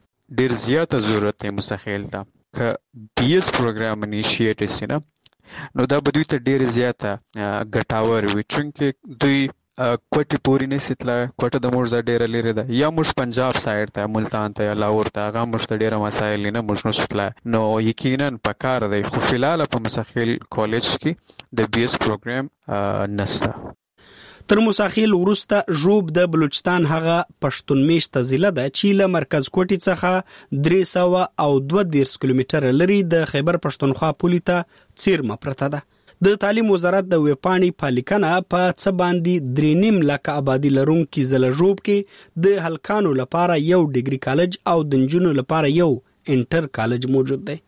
ډیر زیاته ضرورت دی موساخیل ته که بی ایس پروګرام انیشیټ شي نه نو دا به دوی ته ډیر زیاته ګټاور وي چونکې دوی کوټي پوری نه ستله کوټه د مورزا ډیر لري ده یا موږ پنجاب سایډ ته ملتان ته یا لاهور ته هغه موږ ته ډیر مسایل نه موږ نو ستله نو یقینا پکار دی خو فلال په مساخیل کالج کې د بی ایس پروګرام نشته. تر موساخیل وروسته ژوب د بلوچستان هغه پښتون میشته ضلع ده چې له مرکز کوټي څخه درې سوه او دوه دېرش کیلومتره لري د خیبر پښتونخوا پولې ته څیرمه پرته ده. د تعلیم وزارت د ویبپاڼې په لیکنه په څه باندې درې نیم لکه آبادي لرونکي ضلع ژوب کې د هلکانو لپاره یو ډیګري کالج او د نجونو لپاره یو انټر کالج موجود دی.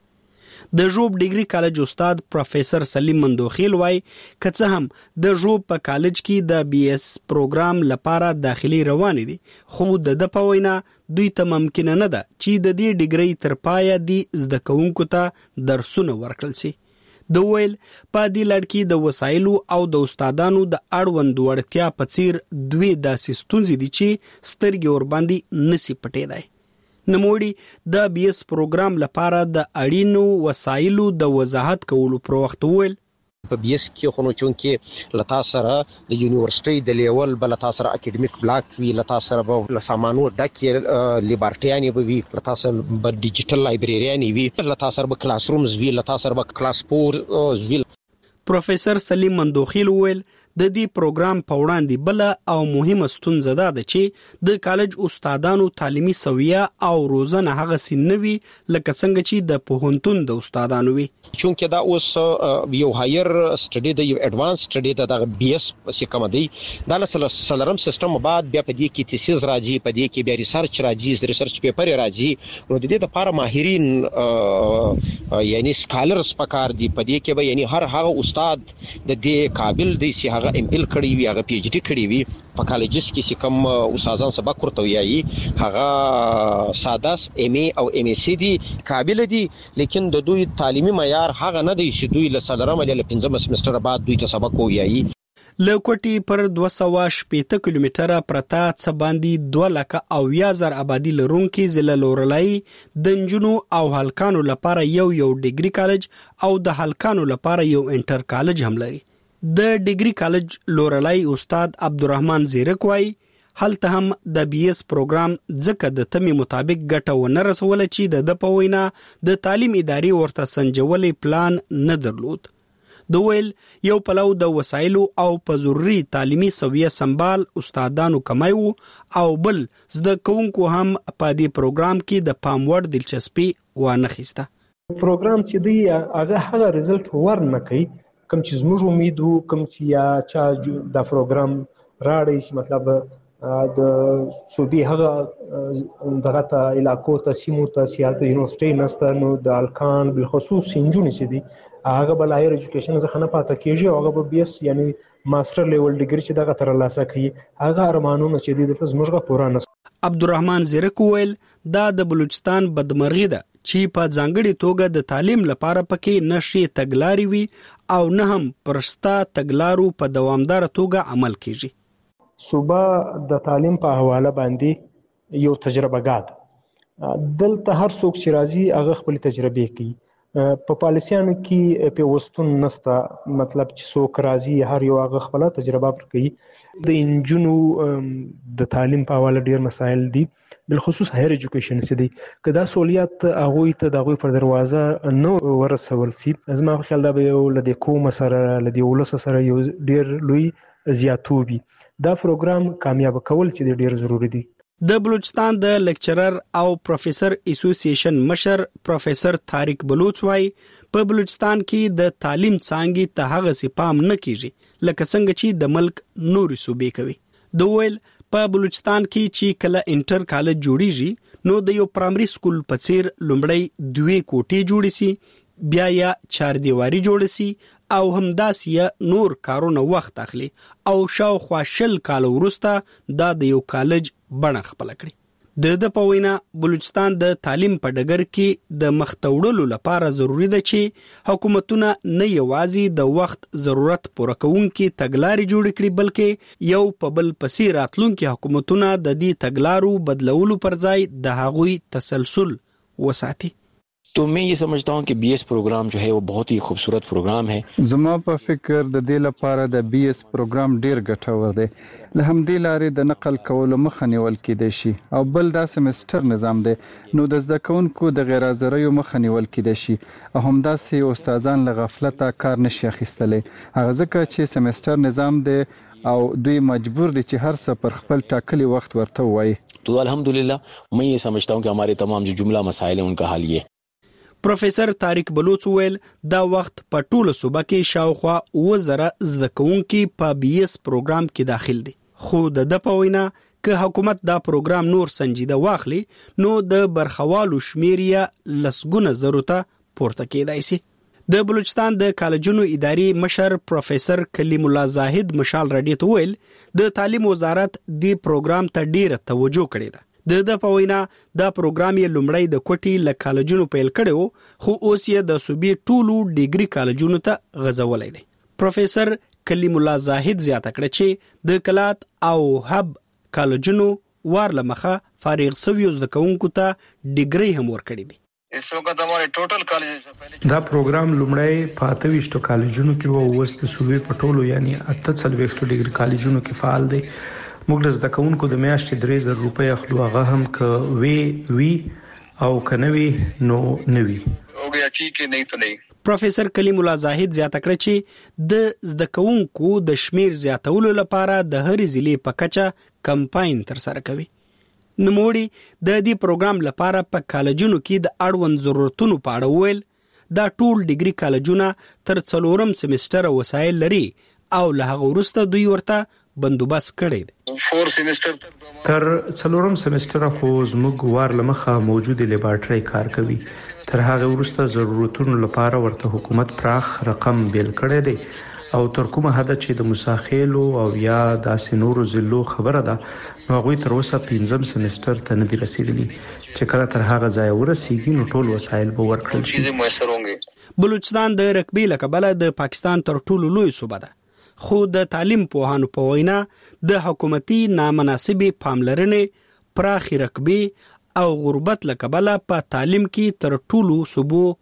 د ژوب ډیګري کالج استاد پروفیسور سلیم مندوخیل وای که څه هم د ژوب په کالج کې د بی ایس پروګرام لپاره داخلي روان دي خو د د په وینا دوی ته ممکن نه ده چې د دې ډیګري تر پایه دي زده کوونکو ته درسونه ورکړل شي. د ویل په دې لړ کې د وسایلو او د استادانو د اړوند وړتیا په څیر دوی داسې ستونزې دي چې سترګې ورباندې نسی پټېدای. نموړي د بی ایس پروګرام لپاره د اړینو وسایلو د وضاحت کولو پر وخت ویل په بی ایس کې خو نو چونکې لتا سره د یونیورسيټي د لیول بل تاسو سره اکیډمیک بلاک وی لتا سره به لسامانو ډکه لیبرټیانی به وی لتا سره به ډیجیټل لایبرریانی وی لتا سره به کلاس رومز وی لتا سره به کلاس پور وی. پروفیسور سلیم مندوخیل ویل د دې پروګرام په وړاندې بل او مهمه ستونزه ده چې د کالج استادانو تعلیمي سویه او روزنه هغه سنوي لکه څنګه چې د پوهنتون د استادانو وي. چونکه دا اوس یو هایر سټډي دی، یو اډوانس سټډي دی، د بي اس څخه کوم دی، دا له سلرم سیستم بعد بیا په دې کې تیسیز راځي، په دې کې بیا ریسرچ راځي، ریسرچ پیپر راځي، نو د دې لپاره ماهرین یعنی سکالرز پکار دي. په دې کې به یعنی هر هغه استاد د دې قابل دی چې هغه ام ال کړی وي، هغه پی ایچ ډی کړی وي. په کالجز کې چې کوم استادان سبق ورته ویایي هغه سادس ام ای او ام اس سی دي، قابل دي، لیکن د دوی تعلیمي معیار هغه نه دی چې دوی له سلرم یا له پنځم سمستر بعد دوی ته سبق ویایي. له کوټي پر دوه سوه شپېته کیلومتره پرته څه باندې دوه لکه اویا زر آبادي لرونکي ضلع لورلای د نجونو او هلکانو لپاره یو یو ډیګري کالج او د هلکانو لپاره یو انټر کالج هم لري. د ډیګري کالج لورلای استاد عبدالرحمن زیرک وای هلته هم د بي اس پروګرام ځکه د تمې مطابق ګټه ونه رسوله چې د په وینا د تعلیم ادارې ورته سنجولې پلان نه درلود. د ویل یو پلو د وسایلو او په ضروري تعلیمي سویه سنبال استادانو کمای وو او بل زده کوونکو هم په دې پروګرام کې د پام وړ دلچسپي وانه خسته. پروګرام چې دی هغه هغه رزلټ ورنه کوي کوم چې زموږ امید وو، کوم چې یا چا د پروګرام راړی چې مطلب د صوبې هغه دغه ته علاقو ته سیمو ته سیالته یونیورسيټي نسته، نو د الکان بالخصوص سنجونی چې دي هغه بل هایر ایجوکیشن ځخه نه پاته کیږي، هغه به بي اس یعنی ماستر لیول ډیګری چې دغه تر لاسه کوي، هغه ارمانونه چې دي د زموږه پوره نه. عبدالرحمن زیرک ویل دا د بلوچستان بدمرغي ده چې په ځانګړي توګه د تعلیم لپاره پکې نشي تګلاري وي او نه هم پرستا تګلارو په دوامدار توګه عمل کیږي. صوبه د تعلیم په حواله باندې یو تجربه ګاد دلته هر څوک چې راځي هغه خپل تجربه کوي. په پالیسیانو کې په وستون نستا، مطلب چې څوک راځي هر یو هغه خپل تجربه ورکوي. د انجونو د تعلیم په حواله ډیر مسایل دي، بالخصوص هایر ایجوکیشن چې دي که دا سہولیات هغه ته د هغه پر دروازه نه ورسول شي، زما په خیال دا به یو لدی کوم سره لدی ولس سره یو ډیر لوی زیاتوبي. دا پروګرام کامیاب کول چې ډیر ضروری دی. د بلوچستان د لیکچرر او پروفیسر اسوسییشن مشر پروفیسر طارق بلوچ وای په بلوچستان کې د تعلیم څانګې ته هغه سپام نه کیږي لکه څنګه چې د ملک نوري صوبې کوي. د ویل په بلوچستان کې چې کله انټر کالج جوړیږي نو د یو پرایمري سکول په څیر لومړی دوی کوټې جوړې سي، بیا یا چار دیواری جوړ سي او همداسې نور کارونه وخت اخلي او شاوخوا شل کال وروسته دا د یو کالج بڼه خپل کړي. د د پوینا بلوچستان د تعلیم په ډګر کې د مختوړلو لپاره ضروری ده چې حکومتونه نه یوازې د وخت ضرورت پوره کوونکي تګلارې جوړ کړي بلکې یو په بل پسې راتلونکي حکومتونه د دې تګلارو بدلولو پر ځای د هغوی تسلسل وساتي. तो मैं ये समझता हूँ कि बी एस प्रोग्राम जो है वो बहुत ही खूबसूरत प्रोग्राम है. زما په فکر د دې لپاره د بي اس پروګرام ډیر ګټور دی. له همدې لارې د نقل کولو مخه نیول کېدای شي او بل دا سمستر نظام دی نو د زده کوونکو د غیر حاضریو مخه نیول کېدای شي او همداسې استادان له غفلته کار نشي اخیستلی، هغه ځکه چې سمستر نظام دی او دوی مجبور دي چې هر څه پر خپل ټاکلي وخت ورته وایي. तो अल्हम्दुलिल्लाह मैं ये समझता हूँ कि हमारे तमाम जो जुमला मसाइल हैं उनका हल ये. پروفیسر طارق بلوچ ویل دا وخت په ټوله صوبه کې شاوخوا اوه زره زده کوونکي په بي اس پروګرام کې داخل دي، خو د د په وینا که حکومت دا پروګرام نور سنجیده واخلي نو د برخوالو شمیر یې لسګونه زرو ته پورته کېدای شي. د بلوچستان د کالجونو اداري مشر پروفیسر کلیم الله زاهد مشال رډیو ته ویل د تعلیم وزارت د پروګرام ته ډیره توجه کړې ده. د د پوینا دا پروګرام یې لومړی د کوټي ل کالجونو پیل کړو خو اوس یې د صوبې ټولو ډیګري کالجونو ته غځولای دی. پروفیسر کلیم الله زاهد زیاته کړه چې د کلات او هب کالجونو وار لمخه فارغ سوي زده کوونکو ته ډیګري هم ورکړي دي. دا پروګرام لومړی په اته ویشتو کالجونو کې وو، اوس د صوبې په ټولو یعنی اته څلوېښتو ډیګري کالجونو کې فعال دی. موږ د زده کوونکو د میاشتې درې زره روپۍ اخلو، هغه هم که وی وی او که نه وي نو نه وي. پروفیسور کلیم الله زاهد زیاته کړه چې د زده کوونکو د شمیر زیاتولو لپاره د هر ضلع په کچه کمپاین تر سره کوي. نوموړي د دې پروګرام لپاره په کالجونو کې د اړوند ضرورتونو په اړه وویل دا ټول ډیګري کالجونه تر څلورم سمستر وسایل لري او له هغه وروسته دوی ورته بندوبست کړی دی. فور سمستر تر څلورم سمستر خو زموږ وار لمخه موجوده لیبارټري کار کوي. تر هغه وروسته ضرورتونو لپاره ورته حکومت پراخ رقم بیل کړی دی او تر کومه حد چې د مساخیلو او یا د سينورو زلو خبره ده نو هغه تر اوسه پنځم سمستر ته نه دی رسیدلی چې کله تر هغه ځای ورسیږي نو ټول وسایل به ورکړل شي. بلوچستان د رقبې لکبله د پاکستان تر ټولو لوی صوبه ده خو د تعلیم پوهانو په وینا د حکومتي نامناسبې پاملرنې پراخي رقبې او غربت لکبله په تعلیم کې تر ټولو صوبو